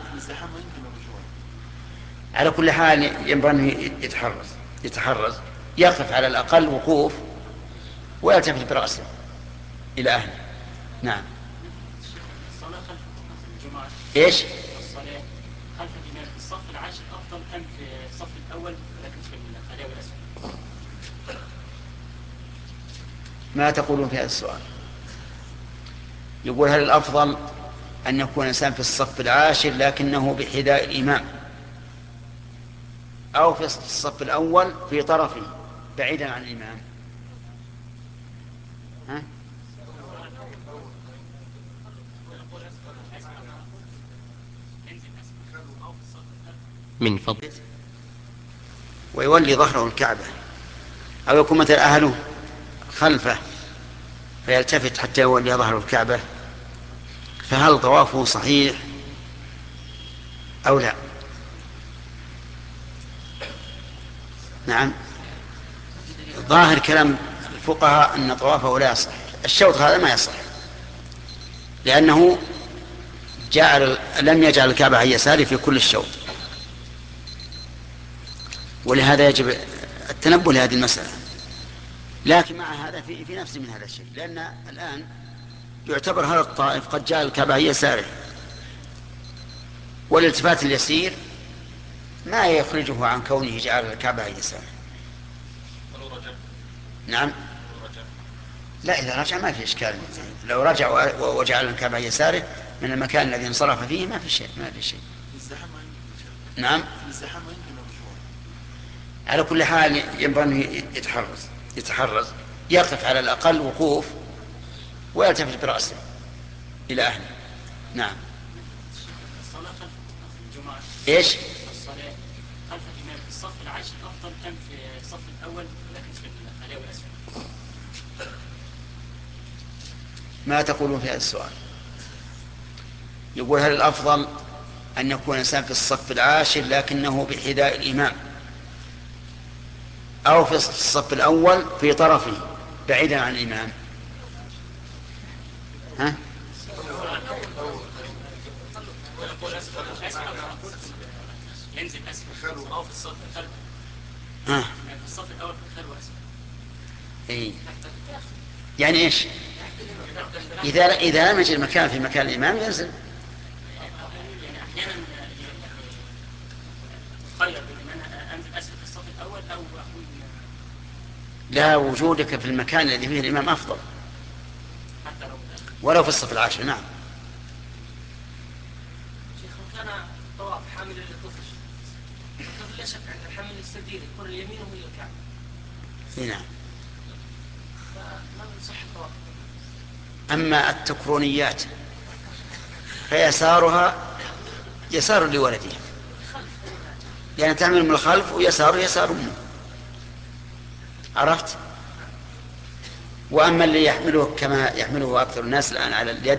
على كل حال ينبغي أن يتحرز يقف على الأقل وقوف ويلتفت برأسه إلى أهله. نعم. الصلاة خلف الجماعة. إيش؟ الصلاة خلف الإمام في الصف العاشر أفضل أم في الصف الأول ولكن في الخلاء والأسفل؟ ما تقولون في هذا السؤال؟ يقول هل الأفضل أن يكون الإنسان في الصف العاشر لكنه بحذاء الإمام، أو في الصف الأول في طرفه بعيدا عن الإمام؟ ها؟ من فضل ويولي ظهره الكعبة، أو يكون مثلا أهله خلفه فيلتفت حتى يولي ظهره الكعبة، فهل طوافه صحيح أو لا؟ نعم، ظاهر كلام الفقهاء أن طوافه لا يصح. الشوط هذا ما يصح لأنه لم يجعل الكعبة عن يساره في كل الشوط، ولهذا يجب التنبه لهذه المسألة. لكن مع هذا في نفس من هذا الشيء، لأن الآن يعتبر هذا الطائف قد جعل الكعبة عن يساره، والالتفات اليسير ما يخرجه عن كونه جعل الكعبة عن يساره. نعم. لا، إذا رجع ما في إشكال. لو رجع وجعل الكعبة عن يساره من المكان الذي انصرف فيه ما في شيء. نعم. على كل حال ينبغي أن يتحرز يقف على الأقل وقوف ويلتفت برأسه إلى أهله. نعم. الصلاة خلف الجماعة. إيش؟ الصلاة خلف الإمام في الصف العاشر أفضل أم في الصف الأول ولكن في الخلاء والأسفل؟ ما تقولون في هذا السؤال؟ يقول هل الأفضل أن يكون الإنسان في الصف العاشر لكنه بحذاء الإمام، أو في الصف الأول في طرفه بعيدا عن الإمام؟ ها؟ ينزل أسفل أو في الصف الخلف. ها؟ في الصف الأول في الخلف وأسفل. إيه. يعني إيش؟ إذا لم يجد المكان في مكان الإمام ينزل. يعني أحيانا خير بين أن أنزل أسفل في الصف الأول أو أكون. لا، وجودك في المكان الذي فيه الإمام أفضل حتى ولو في الصف العاشر. نعم. شيخ كان طواف حامل للطفل، الطفل لا شك أن حامل السدير يكون اليمين وهي الكعبة. نعم. فما يصح الطواف. أما التكرونيات فيسارها يسار لولدها، يعني تعمل من الخلف ويسار يسار منه. عرفت؟ وأما اللي يحمله كما يحمله أكثر الناس الآن على اليد،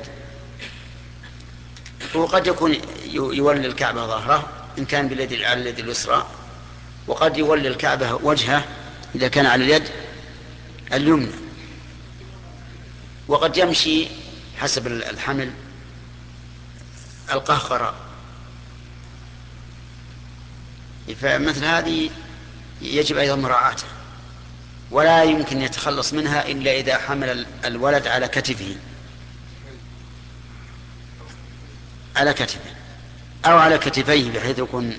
هو قد يكون يولي الكعبة ظهره إن كان باليد على اليد اليسرى، وقد يولي الكعبة وجهه إذا كان على اليد اليمنى، وقد يمشي حسب الحمل القهقرة. فمثل هذه يجب أيضا مراعاته، ولا يمكن يتخلص منها إلا إذا حمل الولد على كتفه أو على كتفيه، بحيث يكون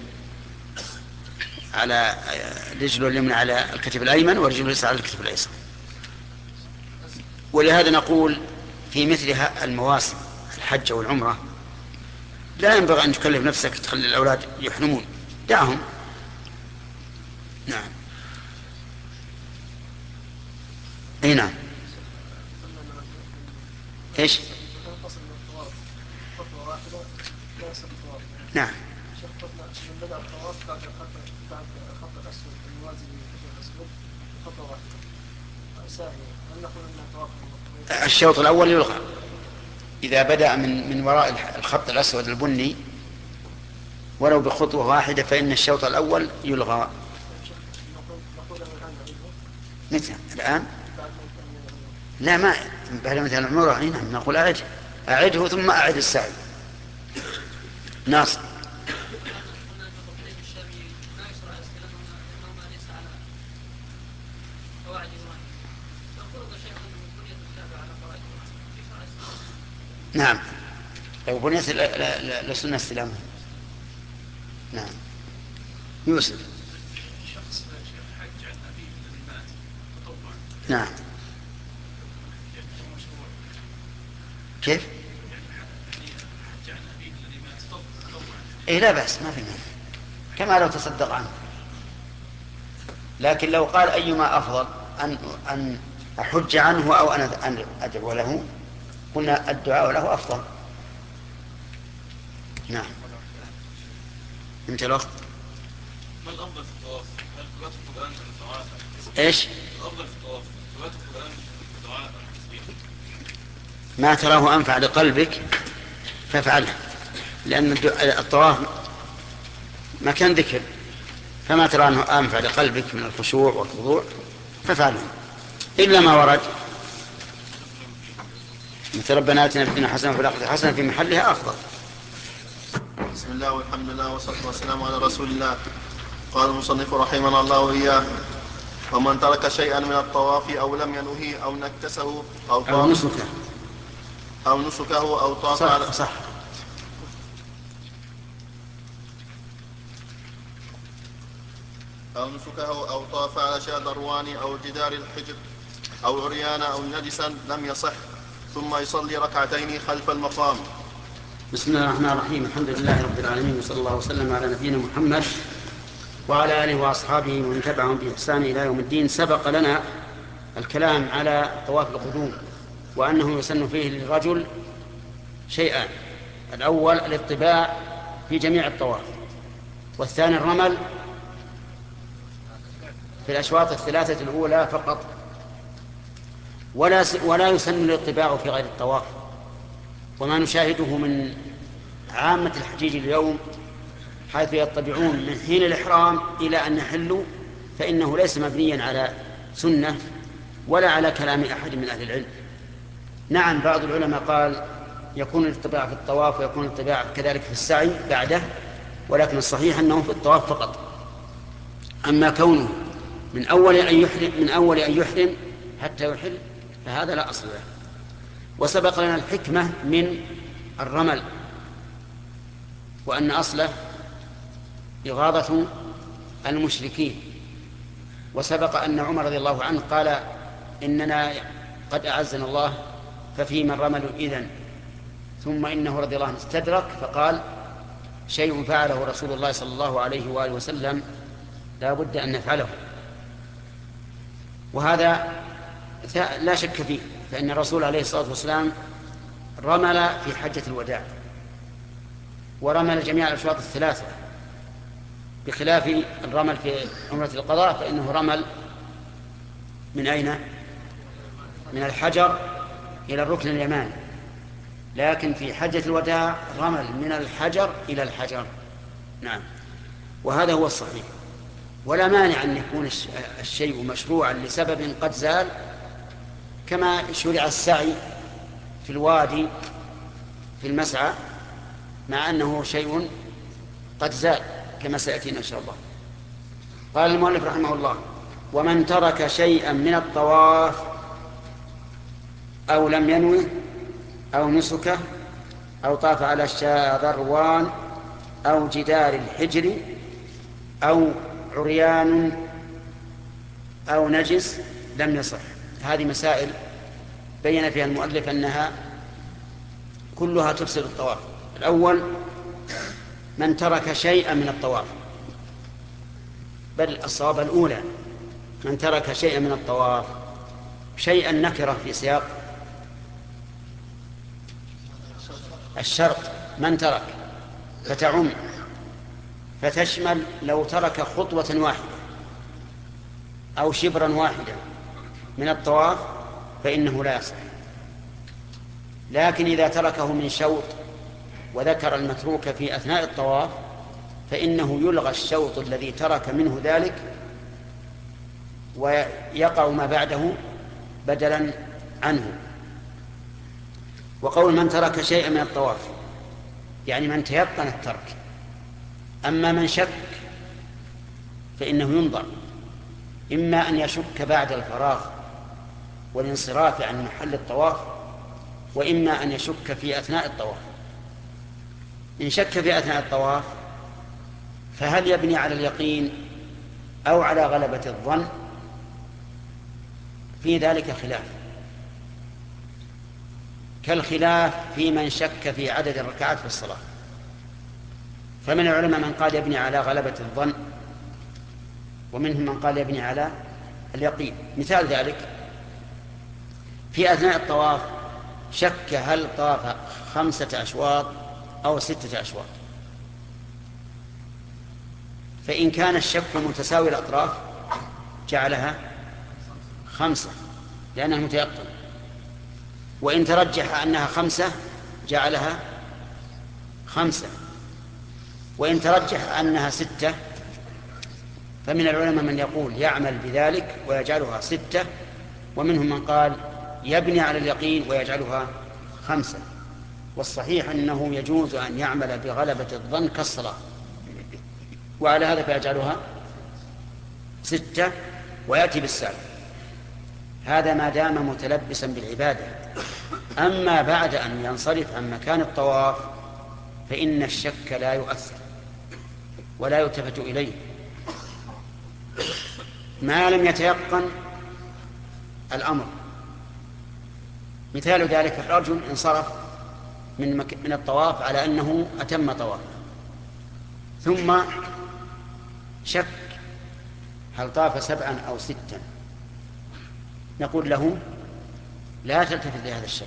على رجله اليمنى على الكتف الأيمن ورجله اليسرى على الكتف الأيسر. ولهذا نقول في مثلها المواسم الحج والعمرة لا ينبغي أن تكلف نفسك تخلي الأولاد يحرمون، دعهم. نعم. أي نعم. إيش؟ نعم. الشوط الأول يلغى إذا بدأ من وراء الخط الأسود البني ولو بخطوة واحدة، فإن الشوط الأول يلغى. متى الآن؟ لا، ما بعد مثل العمرة. نعم، نقول أعده ثم أعد السعي. ناصر. نعم لو بنيت لسنة استلامه. نعم. يوسف. شخص حج عن أبيه الذي مات تطوعا. نعم. كيف؟ حج عن أبيه الذي مات تطوعا. إيه لا بأس ما في مانع كما لو تصدق عنه. لكن لو قال أيما أفضل أن أحج عنه أو أن أدعو له قلنا الدعاء له أفضل. نعم. انت الوقت. ما الأفضل في الطواف؟ هل قراءة القرآن أم الدعاء؟ ايش؟ الأفضل في الطواف قراءة القرآن أم الدعاء أم التسبيح؟ ما تراه أنفع لقلبك فافعله، لأن الطواف مكان ذكر، فما ترى أنه أنفع لقلبك من الخشوع والخضوع فافعله، إلا ما ورد مثل ربنا آتنا في الدنيا حسنة وفي الآخرة حسنة في محلها أفضل. بسم الله والحمد لله والصلاة والسلام على رسول الله. قال المصنف رحمنا الله وإياه: ومن ترك شيئا من الطواف أو لم ينهه أو نكسه أو نسكه أو طاف على صح. أو نسكه أو طاف على شادروان أو جدار الحجر أو عريانا أو نجسا لم يصح، ثم يصلي ركعتين خلف المقام. بسم الله الرحمن الرحيم. الحمد لله رب العالمين، وصلى الله وسلم على نبينا محمد وعلى آله وأصحابه ومن تبعهم بإحسان إلى يوم الدين. سبق لنا الكلام على طواف القدوم وأنه يسن فيه للرجل شيئان: الأول الاطباع في جميع الطواف، والثاني الرمل في الأشواط الثلاثة الأولى فقط، ولا يسن الاطباع في غير الطواف. وما نشاهده من عامة الحجيج اليوم حيث يطبعون من حين الإحرام إلى أن يحلوا، فإنه ليس مبنيا على سنة ولا على كلام أحد من أهل العلم. نعم بعض العلماء قال يكون الاطباع في الطواف ويكون الاطباع كذلك في السعي بعده، ولكن الصحيح أنه في الطواف فقط. أما كونه من أول أن يحرم حتى يحل فهذا لا أصل له. وسبق لنا الحكمة من الرمل، وأن أصله إغاظة المشركين. وسبق أن عمر رضي الله عنه قال إننا قد أعزنا الله ففيما الرمل إذن، ثم إنه رضي الله عنه استدرك فقال شيء فعله رسول الله صلى الله عليه وآله وسلم لا بد أن نفعله. وهذا لا شك فيه، فإن الرسول عليه الصلاة والسلام رمل في حجة الوداع ورمل جميع الأشواط الثلاثة، بخلاف الرمل في عمرة القضاء فإنه رمل من أين؟ من الحجر إلى الركن اليماني، لكن في حجة الوداع رمل من الحجر إلى الحجر. نعم. وهذا هو الصحيح، ولا مانع أن يكون الشيء مشروعا لسبب قد زال، كما شرع السعي في الوادي في المسعى مع أنه شيء قد زال كما سيأتينا إن شاء الله. قال المؤلف رحمه الله: ومن ترك شيئا من الطواف أو لم ينوه أو نسكه أو طاف على الشاذروان أو جدار الحجر أو عريان أو نجس لم يصح. هذه مسائل بين فيها المؤلف أنها كلها تفسد الطواف. الأول من ترك شيئا من الطواف، بل الصواب الأولى من ترك شيئا من الطواف. شيئا نكرة في سياق الشرط، من ترك فتعم فتشمل لو ترك خطوة واحدة أو شبرا واحدا من الطواف فإنه لا يصح. لكن إذا تركه من شوط وذكر المتروك في أثناء الطواف فإنه يلغى الشوط الذي ترك منه ذلك ويقع ما بعده بدلا عنه. وقول من ترك شيئا من الطواف يعني من تيقن الترك. أما من شك فإنه ينظر، إما أن يشك بعد الفراغ والانصراف عن محل الطواف وإما أن يشك في أثناء الطواف. إن شك في أثناء الطواف فهل يبني على اليقين أو على غلبة الظن؟ في ذلك خلاف، كالخلاف في من شك في عدد الركعات في الصلاة. فمن العلماء من قال يبني على غلبة الظن، ومنهم من قال يبني على اليقين. مثال ذلك في أثناء الطواف شك هل طاف 5 أشواط أو 6 أشواط، فإن كان الشك متساوي الأطراف جعلها 5 لأنه متيقن، وإن ترجح أنها 5 جعلها 5، وإن ترجح أنها 6 فمن العلماء من يقول يعمل بذلك ويجعلها 6، ومنهم من قال يبني على اليقين ويجعلها 5. والصحيح أنه يجوز أن يعمل بغلبة الظن كالصلاة، وعلى هذا فيجعلها 6 ويأتي بالسالب. هذا ما دام متلبسا بالعبادة. أما بعد أن ينصرف عن مكان الطواف فإن الشك لا يؤثر ولا يلتفت إليه ما لم يتيقن الأمر. مثال ذلك رجل انصرف من الطواف على أنه أتم طواف، ثم شك هل طاف 7 أو 6، نقول له لا تلتفت لهذا الشك،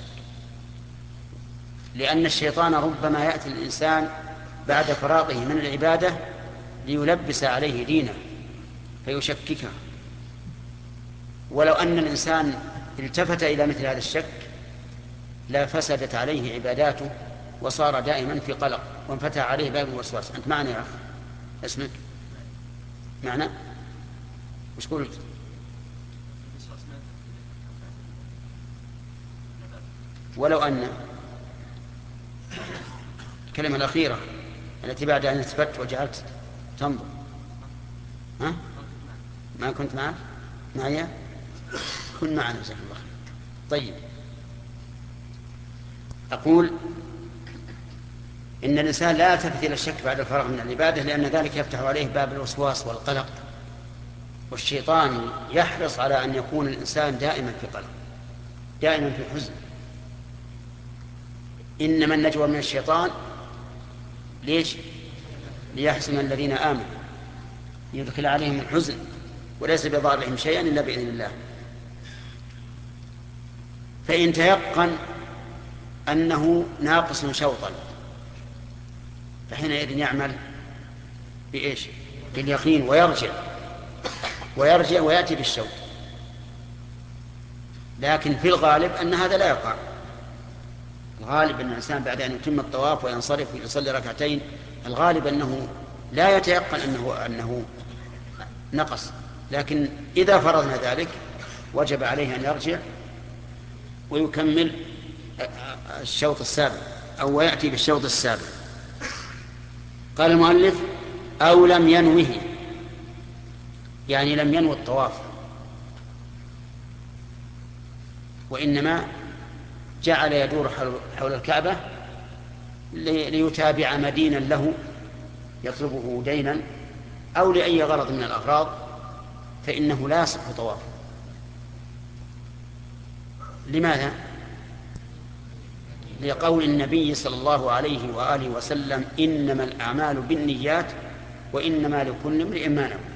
لأن الشيطان ربما يأتي الإنسان بعد فراغه من العبادة ليلبس عليه دينه فيشككه. ولو أن الإنسان التفت إلى مثل هذا الشك لا فسدت عليه عباداته وصار دائما في قلق وانفتح عليه باب الوسواس. أنت معنا يا أخ؟ اسمك معنا؟ وش قلت؟ ولو أن الكلمة الأخيرة التي بعد أن اثبت وجعلت تنظر، ها؟ ما كنت معي؟ كن معنا جزاك الله خير. طيب، أقول إن الإنسان لا يلتفت إلى الشك بعد الفراغ من العبادة، لأن ذلك يفتح عليه باب الوسواس والقلق، والشيطان يحرص على أن يكون الإنسان دائما في قلق دائما في حزن. إنما النجوى من الشيطان ليش؟ ليحزن الذين آمنوا، يدخل عليهم الحزن وليس بضارهم شيئا إلا بإذن الله. فإن تيقن أنه ناقص شوطا فحينئذ يعمل بإيش؟ باليقين ويرجع ويأتي بالشوط. لكن في الغالب أن هذا لا يقع. الغالب أن الإنسان بعد أن يتم الطواف وينصرف ويصلي ركعتين الغالب أنه لا يتيقن أنه نقص، لكن إذا فرضنا ذلك وجب عليه أن يرجع ويكمل الشوط السابع أو يأتي بالشوط السابع. قال المؤلف أو لم ينوه، يعني لم ينوي الطواف وإنما جعل يدور حول الكعبة ليتابع مدينا له يطلبه دينا أو لأي غرض من الأغراض، فإنه لا يصح طوافه. لماذا؟ لقول النبي صلى الله عليه وآله وسلم إنما الأعمال بالنيات وإنما لكل امرئ ما نوى.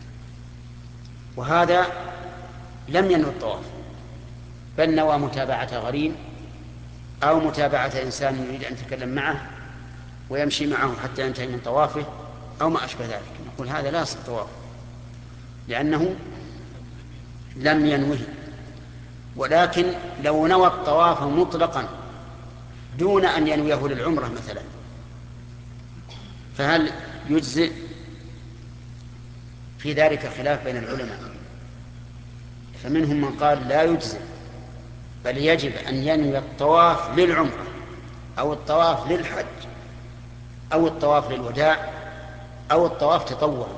وهذا لم ينوي الطواف، بل نوى متابعة غريم أو متابعة إنسان يريد أن يتكلم معه ويمشي معه حتى ينتهي من طوافه أو ما أشبه ذلك. نقول هذا لا يصح طواف لأنه لم ينوه. ولكن لو نوى الطواف مطلقا دون أن ينويه للعمرة مثلا فهل يجزئ؟ في ذلك خلاف بين العلماء، فمنهم من قال لا يجزئ بل يجب أن ينوي الطواف للعمرة أو الطواف للحج أو الطواف للوداع أو الطواف تطوعا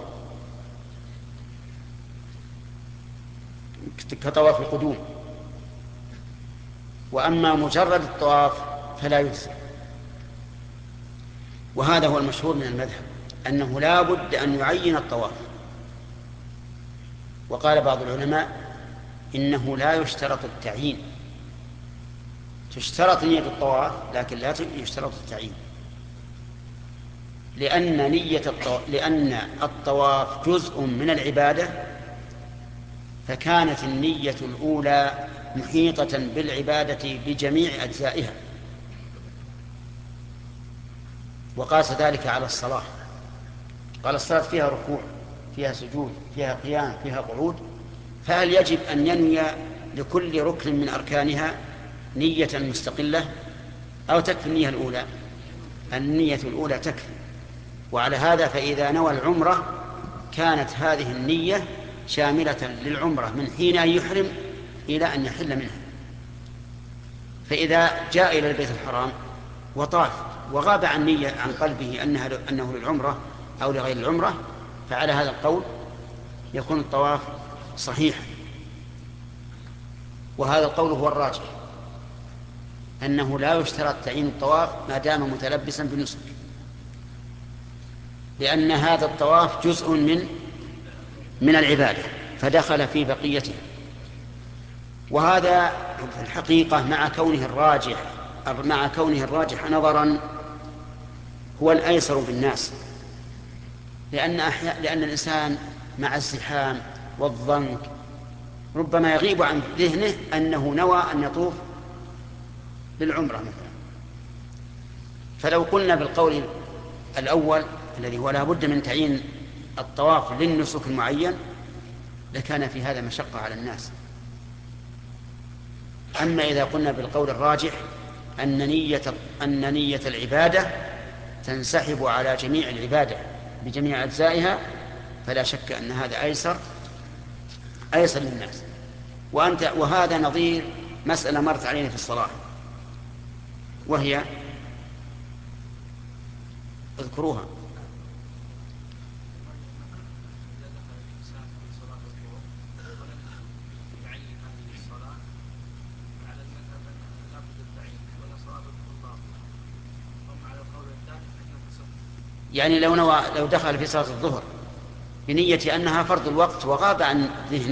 كطواف القدوم. وأما مجرد الطواف فلا يجزئ. وهذا هو المشهور من المذهب، أنه لا بد أن يعين الطواف. وقال بعض العلماء إنه لا يشترط التعيين، تشترط نية الطواف لكن لا يشترط التعيين، لأن الطواف جزء من العبادة، فكانت النية الأولى محيطة بالعبادة بجميع أجزائها. وقاس ذلك على الصلاة، قال الصلاة فيها ركوع، فيها سجود، فيها قيام، فيها قعود، فهل يجب أن ينوي لكل ركن من أركانها نية مستقلة أو تكفي النية الأولى؟ النية الأولى تكفي. وعلى هذا فإذا نوى العمرة كانت هذه النية شاملة للعمرة من حين أن يحرم إلى أن يحل منها. فإذا جاء إلى البيت الحرام وطاف وغاب عن نية عن قلبه أنه للعمرة أو لغير العمرة، فعلى هذا القول يكون الطواف صحيح. وهذا القول هو الراجح، أنه لا يشترط تعيين الطواف ما دام متلبسا بالنسك، لأن هذا الطواف جزء من العبادة فدخل في بقيته. وهذا في الحقيقة مع كونه الراجح نظرا هو الأيسر بالناس، لأن الإنسان مع الزحام والضنك ربما يغيب عن ذهنه أنه نوى أن يطوف للعمرة مثلا. فلو قلنا بالقول الأول الذي هو لا بد من تعيين الطواف للنسك المعين لكان في هذا مشقة على الناس. أما إذا قلنا بالقول الراجح أن نية العبادة تنسحب على جميع العبادة بجميع أجزائها، فلا شك أن هذا أيسر للناس. وهذا نظير مسألة مرت علينا في الصلاة، وهي اذكروها. يعني لو دخل في صلاة الظهر بنية أنها فرض الوقت وغاب عن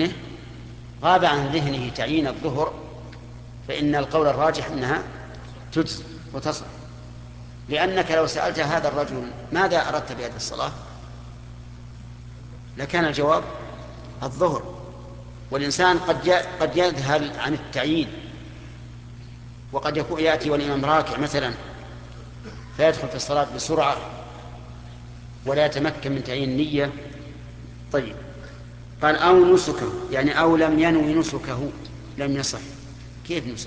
ذهنه تعيين الظهر، فإن القول الراجح أنها تجزئ وتصح. لأنك لو سألت هذا الرجل ماذا أردت بهذه الصلاة لكان الجواب الظهر. والإنسان قد يذهل عن التعيين، وقد يأتي والإمام راكع مثلا فيدخل في الصلاة بسرعة ولا يتمكن من تعيين النية. طيب، قال أو نسكه، يعني أو لم ينوي نسكه لم يصح. كيف نسك؟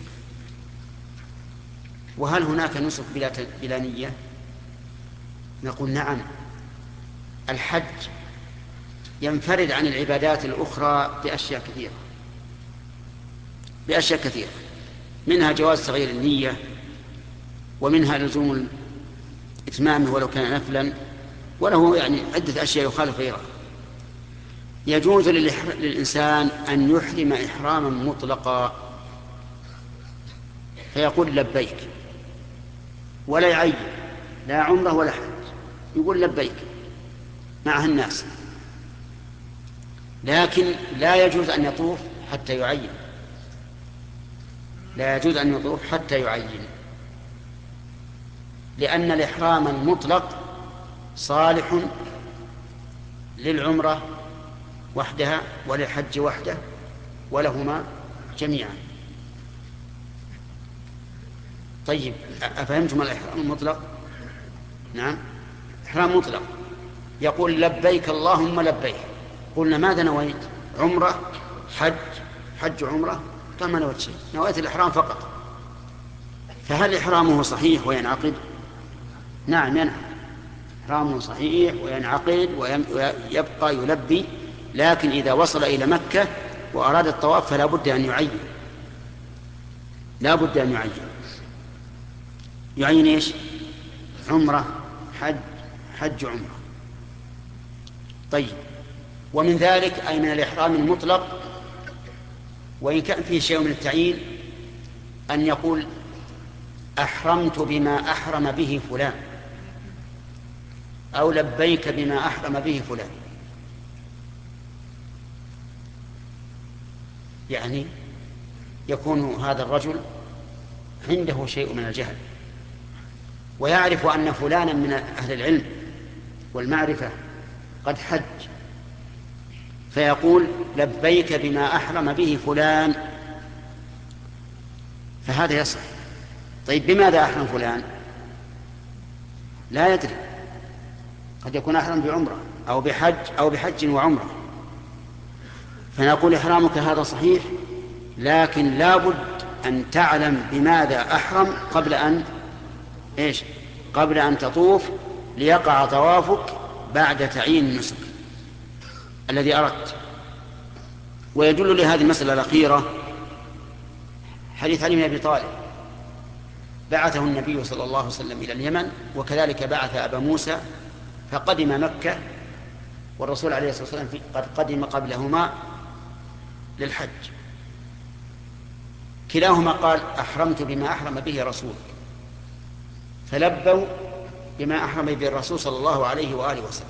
وهل هناك نسك بلا نية؟ نقول نعم. الحج ينفرد عن العبادات الأخرى بأشياء كثيرة، منها جواز تغيير النية، ومنها لزوم إتمامه ولو كان نفلا، وله يعني عدة أشياء يخالف غيرها. يجوز للإنسان أن يحرم إحراما مطلقا فيقول لبيك ولا يعين لا عمره ولا حج، يقول لبيك معه الناس، لكن لا يجوز أن يطوف حتى يعين، لأن الإحرام المطلق صالح للعمرة وحدها وللحج وحده ولهما جميعا. طيب، أفهمتم الإحرام المطلق؟ نعم، إحرام مطلق يقول لبيك اللهم لبيك. قلنا ماذا نويت؟ عمرة حج عمرة؟ قال ما نويت شيء، نويت الإحرام فقط. فهل إحرامه صحيح وينعقد؟ نعم ينعقد، إحرامه صحيح وينعقد ويبقى يلبي، لكن إذا وصل إلى مكة وأراد الطواف فلا بد أن يعين إيش؟ عمرة حج عمرة. طيب، ومن ذلك أي من الإحرام المطلق وإن كان فيه شيء من التعيين أن يقول أحرمت بما أحرم به فلان، أو لبيك بما أحرم به فلان، يعني يكون هذا الرجل عنده شيء من الجهل، ويعرف أن فلانا من أهل العلم والمعرفة قد حج، فيقول لبيك بما أحرم به فلان، فهذا يصح. طيب بماذا أحرم فلان؟ لا يدري، قد يكون أحرم بعمرة أو بحج وعمرة، فنقول إحرامك هذا صحيح، لكن لا بد أن تعلم بماذا أحرم قبل أن تطوف، ليقع طوافك بعد تعيين النسك الذي أردت. ويدل لهذه المسألة الأخيرة حديث علي بن أبي طالب، بعثه النبي صلى الله عليه وسلم إلى اليمن، وكذلك بعث أبا موسى فقدم مكة، والرسول عليه الصلاة والسلام قد قدم قبلهما للحج. كلاهما قال أحرمت بما أحرم به رسولك، فلبوا بما أحرم به الرسول صلى الله عليه وآله وسلم.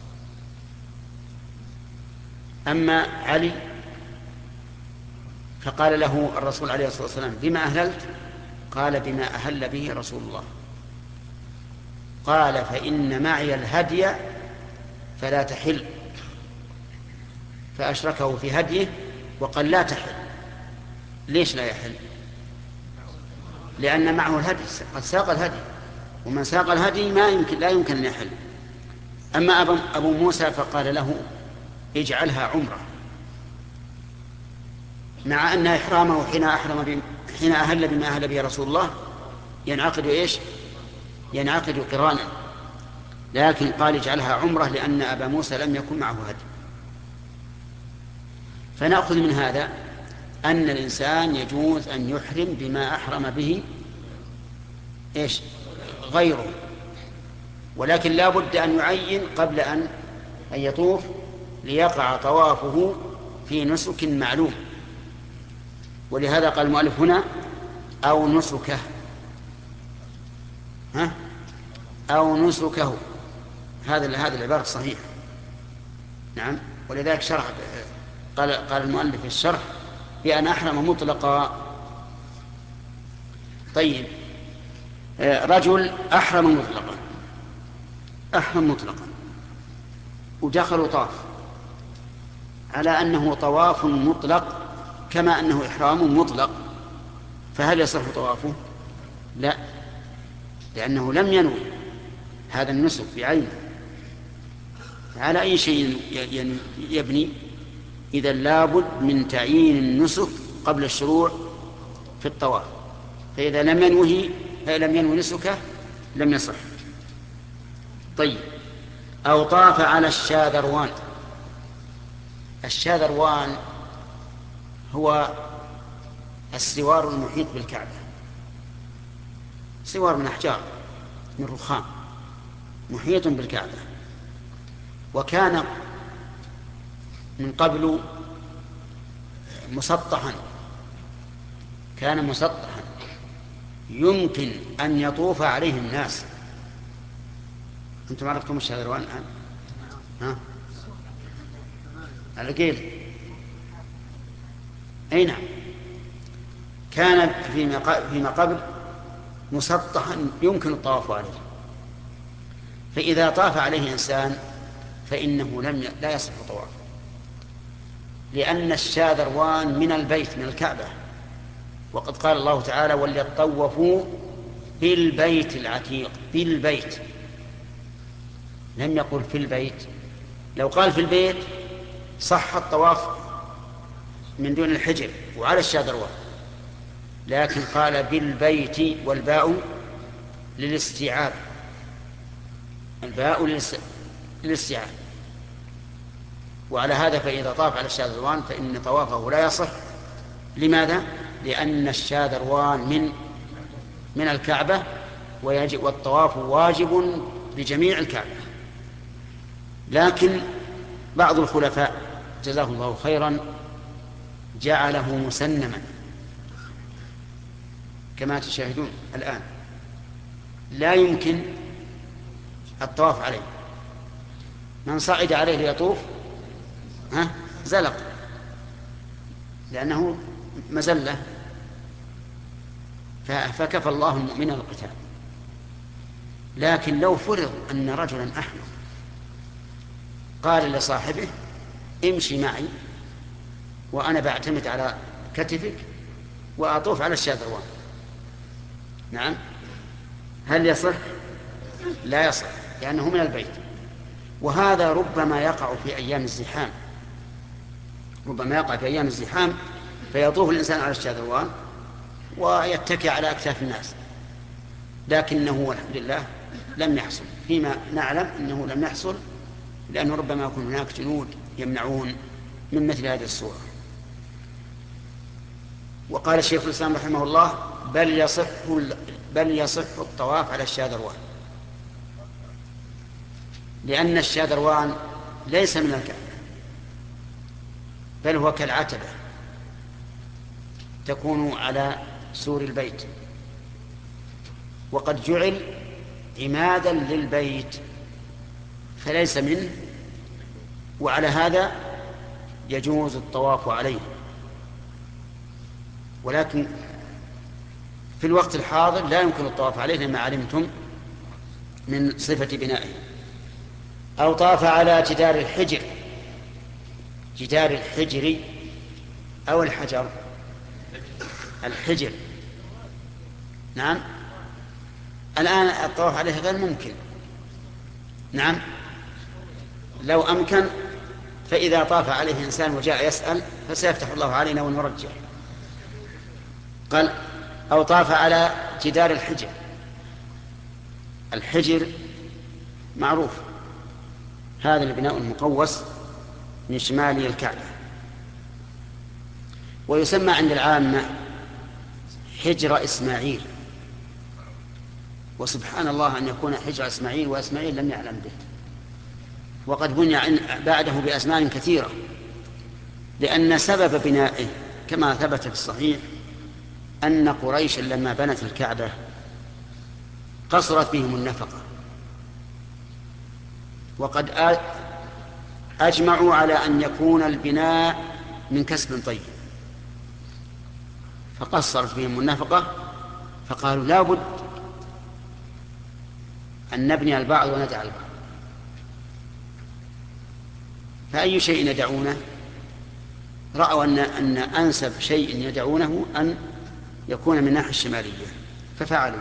أما علي فقال له الرسول عليه الصلاة والسلام بما أهللت؟ قال بما أهل به رسول الله. قال فإن معي الهدي فلا تحل، فأشركه في هديه وقال لا تحل. ليش لا يحل؟ لأن معه الهدي، قد ساق الهدي، ومن ساق الهدي لا يمكن أن يحل. أما أبو موسى فقال له اجعلها عمرة، مع أن إحرامه حين أهل بما أهل به رسول الله ينعقد قرانا، لكن قال اجعلها عمرة لأن أبا موسى لم يكن معه هدي. فنأخذ من هذا أن الإنسان يجوز أن يحرم بما أحرم به غيره، ولكن لا بد أن يعين قبل أن يطوف، ليقع طوافه في نسك معلوم. ولهذا قال المؤلف هنا أو نسكه، أو نسكه، هذا العبارة صحيح. نعم، ولذلك شرح قال المؤلف في الشرح بأن أحرم مطلقا. طيب، رجل أحرم مطلقا ودخل طاف على أنه طواف مطلق كما أنه إحرام مطلق، فهل يصح طوافه؟ لا، لأنه لم ينوي هذا النسك بعينه. على أي شيء يبني؟ إذا لابد من تعيين النسك قبل الشروع في الطواف، فإذا لم ينوي نسكه لم يصح. طيب، أو طاف على الشاذروان. الشاذروان هو السوار المحيط بالكعبة، سوار من أحجار من رخام محيط بالكعبة، وكان من قبل مسطحا، يمكن أن يطوف عليه الناس. أنتم عرفتم الشاذروان الآن؟ القيل، أي نعم، كان فيما قبل مسطحا يمكن الطواف عليه، فإذا طاف عليه إنسان فإنه لا يصح طوافه، لأن الشاذروان من البيت، من الكعبة، وقد قال الله تعالى وليطوفوا بالبيت العتيق. بالبيت، لم يقل في البيت. لو قال في البيت صح الطواف من دون الحجر وعلى الشاذروان، لكن قال بالبيت، والباء للاستيعاب، الباء للاستيعاب. وعلى هذا فإذا طاف على الشاذروان فإن طوافه لا يصح. لماذا؟ لأن الشاذروان من الكعبة، والطواف واجب بجميع الكعبة. لكن بعض الخلفاء جزاه الله خيرا جعله مسنما، كما تشاهدون الآن لا يمكن الطواف عليه. من صعد عليه ليطوف زلق، لأنه مزلة، فكفى الله المؤمن القتال. لكن لو فرض أن رجلا أحمق قال لصاحبه امشي معي وأنا بعتمد على كتفك وأطوف على الشاذروان، نعم، هل يصح؟ لا يصح، لأنه من البيت. وهذا ربما يقع في أيام الزحام، ربما يقع في أيام الزحام فيطوف الإنسان على الشاذروان ويتكئ على أكتاف الناس، لكنه والحمد لله لم يحصل. فيما نعلم أنه لم يحصل، لأنه ربما يكون هناك جنود يمنعون من مثل هذه الصورة. وقال الشيخ الإسلام رحمه الله بل يصح الطواف على الشاذروان، لأن الشاذروان ليس من الكعبة، بل هو كالعتبة تكون على سور البيت، وقد جعل عمادا للبيت فليس منه، وعلى هذا يجوز الطواف عليه. ولكن في الوقت الحاضر لا يمكن الطواف عليه لما علمتم من صفة بنائه. أو طاف على جدار الحجر، جدار الحجر أو الحجر، الحجر، نعم، الآن الطواف عليه غير ممكن، نعم، لو أمكن فإذا طاف عليه إنسان وجاء يسأل فسيفتح الله علينا ونرجع. قال أو طاف على جدار الحجر. الحجر معروف، هذا البناء المقوس من شمال الكعبة، ويسمى عند العامة حجر إسماعيل. وسبحان الله أن يكون حجر إسماعيل وإسماعيل لم يعلم به، وقد بني بعده بأزمان كثيرة، لأن سبب بنائه كما ثبت في الصحيح أن قريش لما بنت الكعبة قصرت بهم النفقة، وقد أجمعوا على أن يكون البناء من كسب طيب، فقصرت بهم النفقة، فقالوا لا بد أن نبني البعض وندع البعض، فأي شيء يدعونه؟ رأوا أن أنسب شيء يدعونه أن يكون من الناحية الشمالية، ففعلوا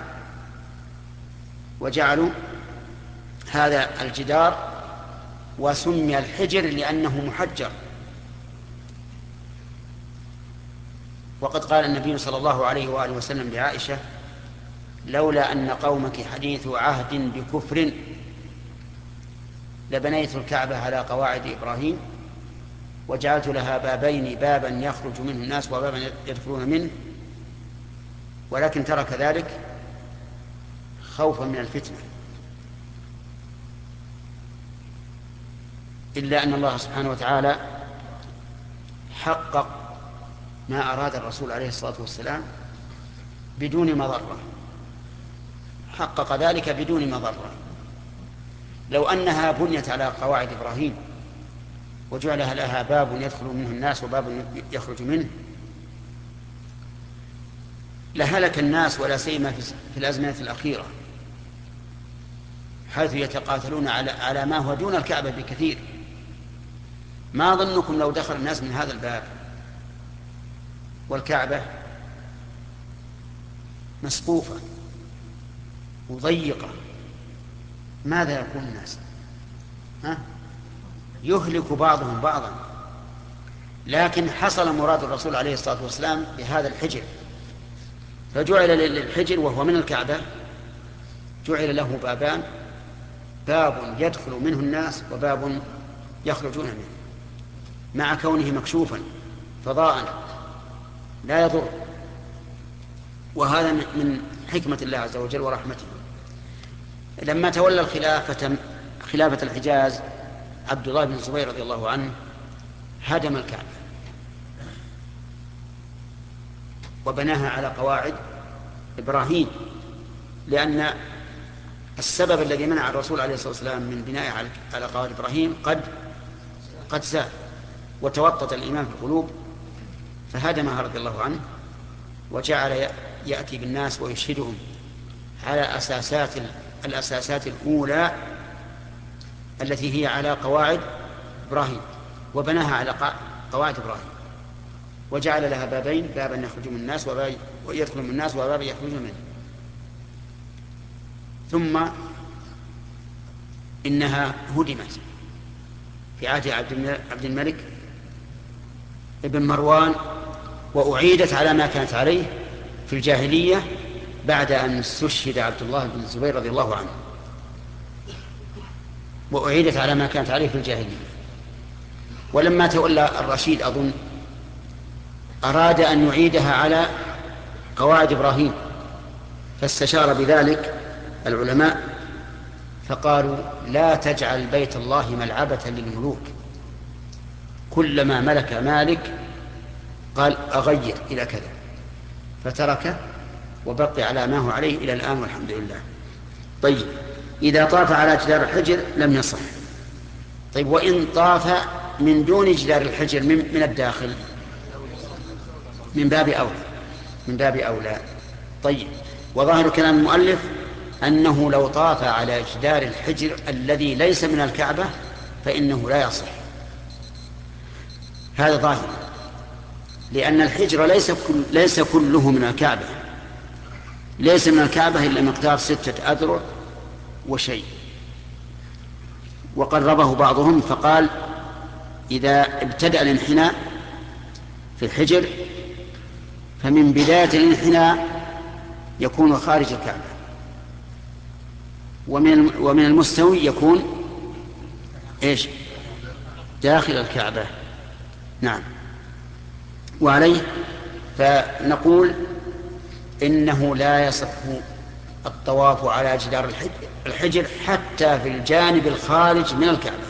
وجعلوا هذا الجدار، وسمي الحجر لأنه محجر. وقد قال النبي صلى الله عليه وآله وسلم لعائشة لولا أن قومك حديث عهد بكفر لبنيت الكعبة على قواعد إبراهيم وجعلت لها بابين، بابا يخرج منه الناس وبابا يدخلون منه، ولكن ترك ذلك خوفا من الفتنة. إلا أن الله سبحانه وتعالى حقق ما أراد الرسول عليه الصلاة والسلام بدون مضرة، حقق ذلك بدون مضرة. لو أنها بنيت على قواعد إبراهيم وجعل لها باب يدخل منه الناس وباب يخرج منه لهلك الناس، ولا سيما في الأزمنة الأخيرة حيث يتقاتلون على ما هو دون الكعبة بكثير. ما ظنكم لو دخل الناس من هذا الباب والكعبة مسقوفة وضيقة، ماذا يكون الناس؟ يهلك بعضهم بعضا. لكن حصل مراد الرسول عليه الصلاة والسلام بهذا الحجر، فجعل للحجر وهو من الكعبة جعل له بابان، باب يدخل منه الناس وباب يخرجون منه، مع كونه مكشوفا فضاء لا يضر. وهذا من حكمة الله عز وجل ورحمته. لما تولى خلافة الحجاز عبد الله بن الزبير رضي الله عنه هدم الكعبة وبناها على قواعد إبراهيم، لأن السبب الذي منع الرسول عليه الصلاة والسلام من بناء على قواعد إبراهيم قد زال وتوطد الإيمان في القلوب، فهدمها رضي الله عنه وجعل يأتي بالناس ويشهدهم على الأساسات الأولى التي هي على قواعد إبراهيم، وبناها على قواعد إبراهيم، وجعل لها بابين، بابا يخرج من الناس ويدخل من الناس وبابا يخرج منه. ثم إنها هدمت في عهد عبد الملك ابن مروان، وأعيدت على ما كانت عليه في الجاهلية بعد أن استشهد عبد الله بن الزبير رضي الله عنه، وأعيدت على ما كانت عليه في الجاهلية. ولما تولى الرشيد أظن أراد أن يعيدها على قواعد إبراهيم، فاستشار بذلك العلماء فقالوا لا تجعل بيت الله ملعبة للملوك، كلما ملك مالك قال أغير إلى كذا، فتركه وبقي على ما هو عليه إلى الآن والحمد لله. طيب، إذا طاف على جدار الحجر لم يصح. طيب، وإن طاف من دون جدار الحجر من الداخل من باب أولى. طيب، وظاهر كلام المؤلف أنه لو طاف على جدار الحجر الذي ليس من الكعبة فإنه لا يصح. هذا ظاهر، لأن الحجر ليس كله من الكعبة، ليس من الكعبة إلا مقدار 6 أذرع وشيء. وقربه بعضهم فقال إذا ابتدأ الانحناء في الحجر فمن بداية الانحناء يكون خارج الكعبة، ومن المستوي يكون إيش؟ داخل الكعبة. نعم. وعليه فنقول إنه لا يصح الطواف على جدار الحجر حتى في الجانب الخارج من الكعبة،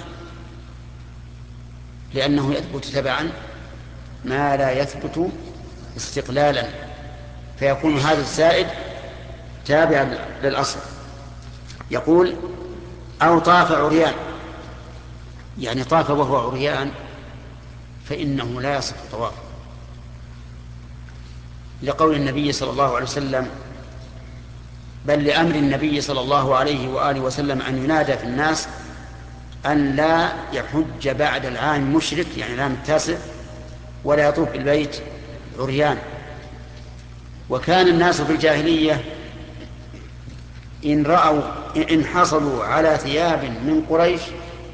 لأنه يثبت تبعا ما لا يثبت استقلالا، فيكون هذا الزائد تابعا للأصل. يقول أو طاف عريان، يعني طاف وهو عريان فإنه لا يصح الطواف، لقول النبي صلى الله عليه وسلم، بل لأمر النبي صلى الله عليه وآله وسلم أن ينادى في الناس أن لا يحج بعد العام مشرك، يعني العام التاسع، ولا يطوف بالبيت عريان. وكان الناس في الجاهلية إن حصلوا على ثياب من قريش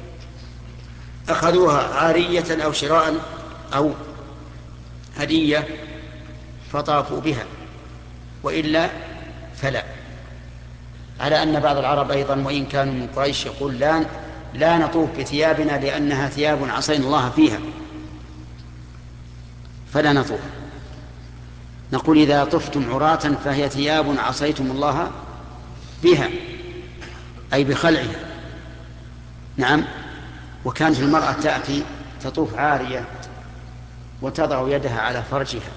أخذوها عارية أو شراء أو هدية فطافوا بها، وإلا فلا. على أن بعض العرب أيضا وإن كانوا من قريش يقول لا نطوف بثيابنا لأنها ثياب عصينا الله فيها فلا نطوف. نقول إذا طفتم عراة فهي ثياب عصيتم الله بها، أي بخلعها. نعم. وكانت المرأة تأتي تطوف عارية وتضع يدها على فرجها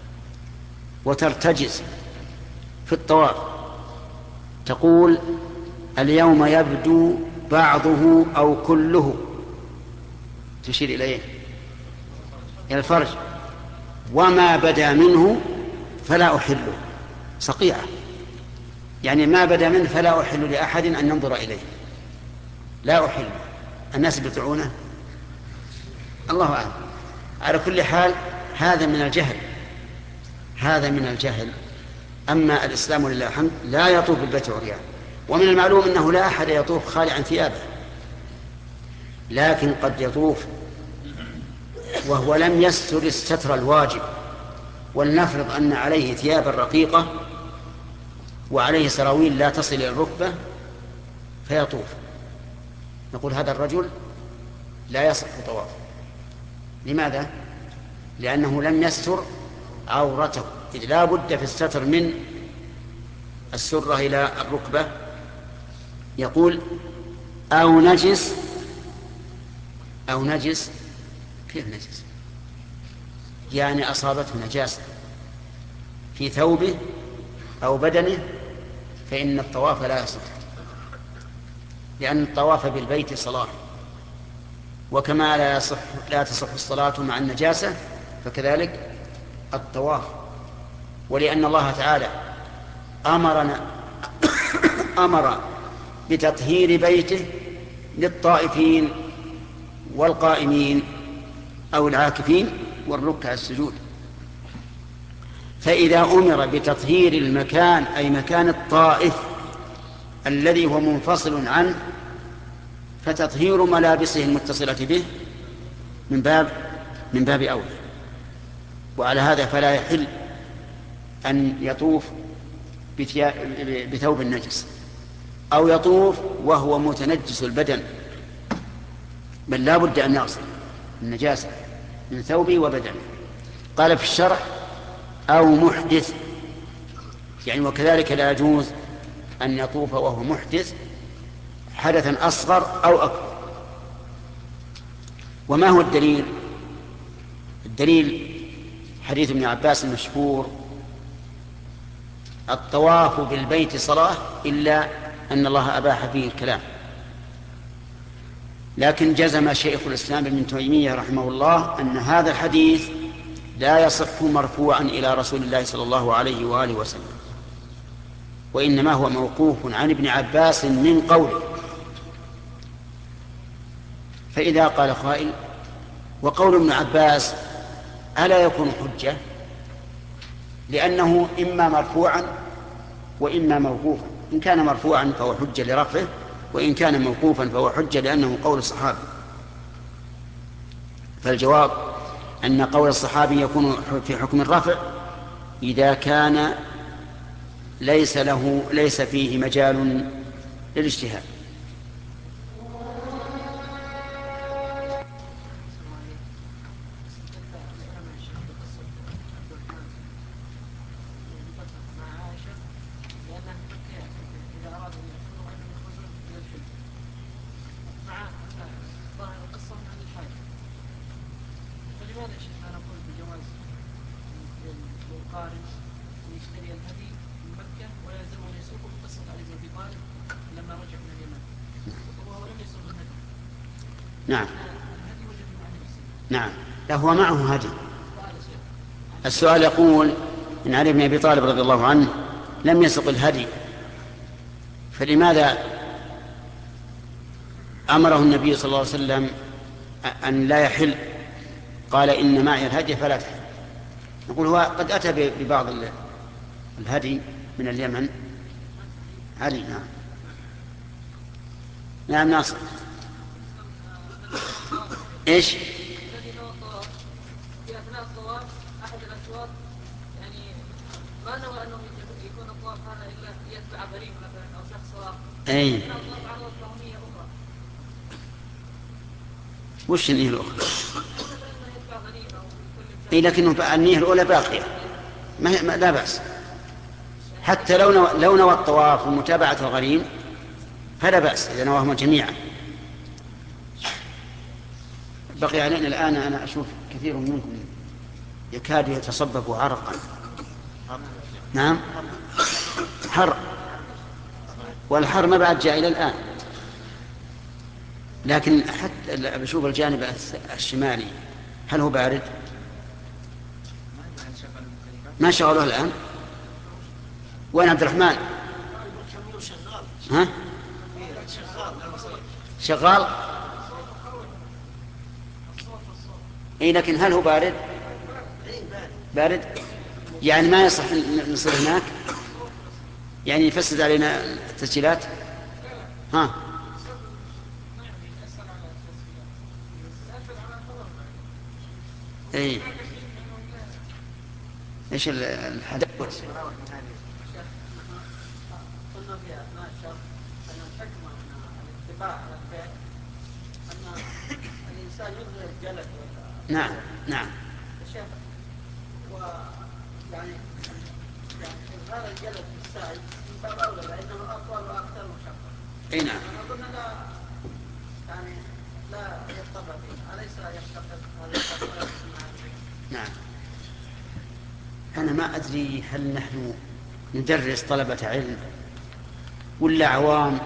وترتجز في الطواف، تقول اليوم يبدو بعضه أو كله، تشير إليه إلى الفرج، وما بدا منه فلا أحله. صقيعة، يعني ما بدا منه فلا أحل لأحد أن ينظر إليه، لا أحل. الناس بيطيعونه، الله أعلم. على كل حال هذا من الجهل، هذا من الجهل. أما الإسلام ولله الحمد لا يطوف بالبيت عريان، ومن المعلوم أنه لا أحد يطوف خالعا ثيابه، لكن قد يطوف وهو لم يستر الستر الواجب، ولنفرض أن عليه ثيابا رقيقة وعليه سراويل لا تصل إلى الركبة فيطوف، نقول هذا الرجل لا يصح طوافه. لماذا؟ لأنه لم يستر عورته، إذ لا بد في الستر من السرة إلى الركبة. يقول أو نجس. كيف نجس؟ يعني أصابته نجاسة في ثوبه أو بدنه فإن الطواف لا يصح، لأن الطواف بالبيت صلاة، وكما لا تصح الصلاة مع النجاسة فكذلك الطواف. ولأن الله تعالى أمر بتطهير بيته للطائفين والقائمين أو العاكفين والركع السجود. فإذا أمر بتطهير المكان أي مكان الطائف الذي هو منفصل عنه فتطهير ملابسه المتصلة به من باب أولى. وعلى هذا فلا يحل أن يطوف بثوب النجس أو يطوف وهو متنجس البدن، بل لا بد أن يغسل النجاسة من ثوبه وبدنه. قال في الشرع أو محدث، يعني وكذلك لا يجوز أن يطوف وهو محدث حدثا أصغر أو أكبر. وما هو الدليل؟ الدليل حديث ابن عباس المشهور: الطواف بالبيت صلاة إلا أن الله أباح فيه الكلام. لكن جزم شيخ الإسلام ابن تيمية رحمه الله أن هذا الحديث لا يصح مرفوعا إلى رسول الله صلى الله عليه وآله وسلم، وإنما هو موقوف عن ابن عباس من قوله. فإذا قال قائل: وقول ابن عباس ألا يكون حجة؟ لأنه إما مرفوعا وإما موقوفا. إن كان مرفوعا فهو حجة لرفعه، وإن كان موقوفا فهو حجة لأنه قول الصحابي. فالجواب أن قول الصحابي يكون في حكم الرفع إذا كان ليس فيه مجال للاجتهاد. نعم، هو معه هدي. السؤال يقول: إن علي بن أبي طالب رضي الله عنه لم يسق الهدي، فلماذا أمره النبي صلى الله عليه وسلم أن لا يحل؟ قال: إن معي الهدي فلا تحل. نقول: هو قد أتى ببعض الهدي من اليمن. علي نعم ناصر. إيش؟ أي وش النية الأخرى؟ أي لكن النية الأولى باقية لا بأس، حتى لو نوى الطواف ومتابعة الغريم فلا بأس إذا نواهما جميعا. بقي علينا الآن أنا أشوف كثير منكم يكاد يتصبب عرقا. نعم، حر، والحر ما بعد جاء إلى الآن. لكن حتى بشوف الجانب الشمالي هل هو بارد؟ ما شغلوه الآن؟ وين عبد الرحمن؟ ها؟ شغال؟ إيه، لكن هل هو بارد؟ بارد يعني ما يصح نصير هناك، يعني يفسد علينا التسجيلات. ها، اي ايش الحدث؟ قلنا في أثناء الشرح أن الحكمة من الاتباع على الفعل أن الإنسان يظهر الجلد. نعم الشيخ، ويعني هذا الجلد في السعي من باب أولى لأنه أطول وأكثر مشقة. اي نعم. أظن لا يرتبط فيه، أليس يشتقق هذا؟ نعم. أنا ما أدري هل نحن ندرس طلبة علم ولا عوام.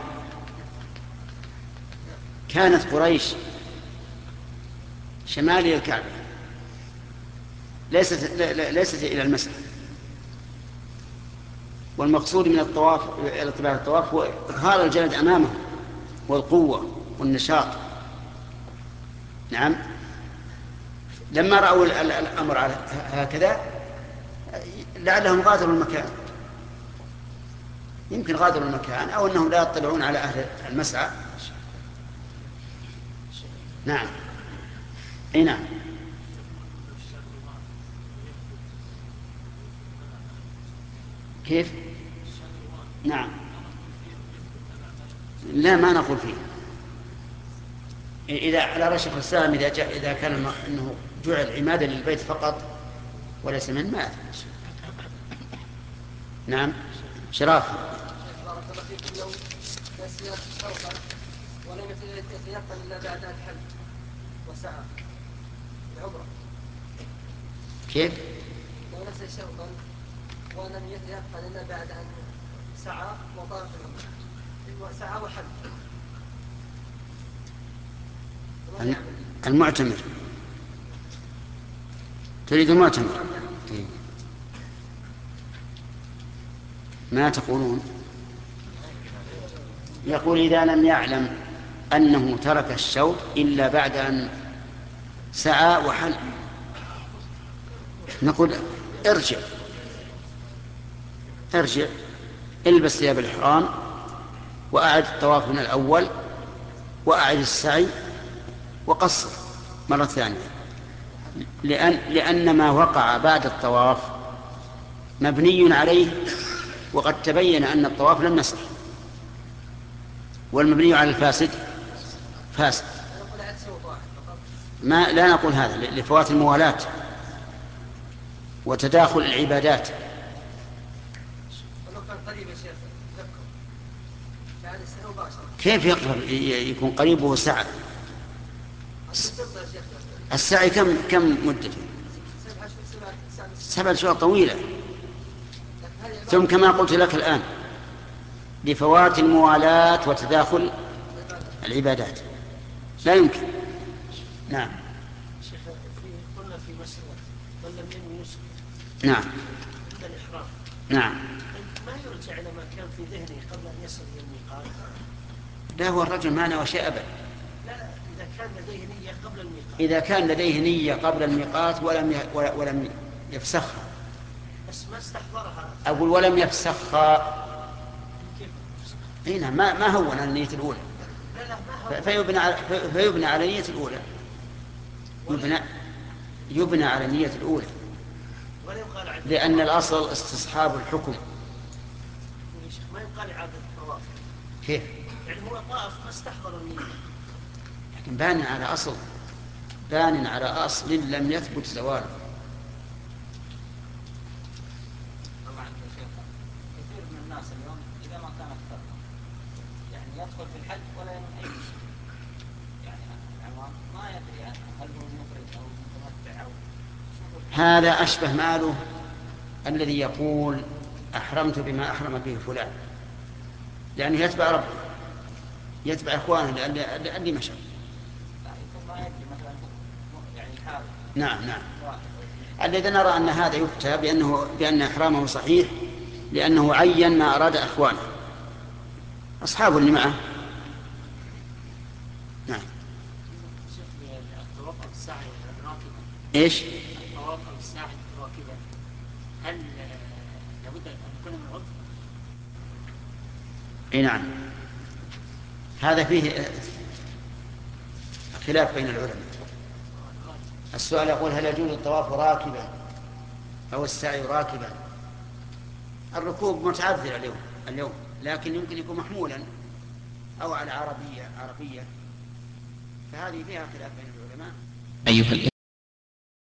كانت قريش شمالي الكعبة، ليست إلى المسجد، والمقصود من الطواف إلى طبيعة الطواف هو إظهار الجلد أمامه والقوة والنشاط. نعم. لما رأوا الأمر هكذا لعلهم غادروا المكان، يمكن غادروا المكان أو أنهم لا يطلعون على أهل المسعى. نعم. أي نعم. كيف؟ نعم. لا، ما نقول فيه. إذا على رأي شيخ الإسلام إذا كان أنه جعل عمادا للبيت فقط وليس من ماء. نعم. شراف. بارك الله فيكم. لو نسي شرطا ولم يتيقن إلا بعد الحج وسعى العمرة. كيف؟ لو نسي شرطا ولم يتيقن إلا بعد أن سعى وطاف العمرة وسعى وحج. المعتمر. تريد المعتمر؟ ما تقولون؟ يقول إذا لم يعلم أنه ترك الشوط إلا بعد أن سعى وحل، نقول ارجع البس ثياب الإحرام وأعد الطواف من الأول وأعد السعي وقصر مرة ثانية، لأن ما وقع بعد الطواف مبني عليه، وقد تبين أن الطواف لم يصح، والمبني على الفاسد فاسد. لا نقول هذا لفوات الموالاة وتداخل العبادات. كيف يقرب يكون قريبه سعى؟ السعي كم مدته؟ 7 شهور طويلة. ثم كما قلت لك الآن لفوات الموالاة وتداخل العبادات لا يمكن. نعم. شيخ قلنا في مسألة من لم ينوي يسكت. نعم. عند الإحرام. نعم. ما يرجع إلى ما كان في ذهنه قبل أن يصل إلى الميقات؟ لا، هو الرجل ما نوى شيء أبدا. لا، إذا كان لديه نية قبل الميقات. إذا كان لديه نية قبل الميقات ولم يفسخها. بس ما استحضرها. أقول ولم يفسخها. هنا ما هون على النية الأولى. فيبنى على النية الأولى. يبنى على النية الأولى. لأن الأصل استصحاب الحكم. ما يقال إعادة الطواف. كيف؟ يعني هو طاف ما استحضر النية. لكن بان على أصل لم يثبت زواله. طبعا كثير من الناس اليوم إذا ما كان أكثر يعني يدخل في الحج ولا ينوي أي شيء، يعني ما يدري هل هو مفرد أو متمتع أو هذا أشبه ماله الذي يقول أحرمت بما أحرم به فلان، لأنه يتبع ربه، يتبع إخوانه لأني مشى. نعم. الذي نرى أن هذا يفتى بأن إحرامه صحيح لأنه عين ما أراد إخوانه أصحابه اللي معه. نعم. الطواف أو السعي راكبا. إيش؟ الطواف أو السعي راكبا هل لابد أن يكون من عذر؟ إيه نعم. هذا فيه خلاف بين العلماء. السؤال يقول هل يجوز الطواف راكبا أو السعي راكبا؟ الركوب متعذر اليوم، لكن يمكن يكون محمولا أو على عربية، فهذه فيها خلاف بين العلماء. أيها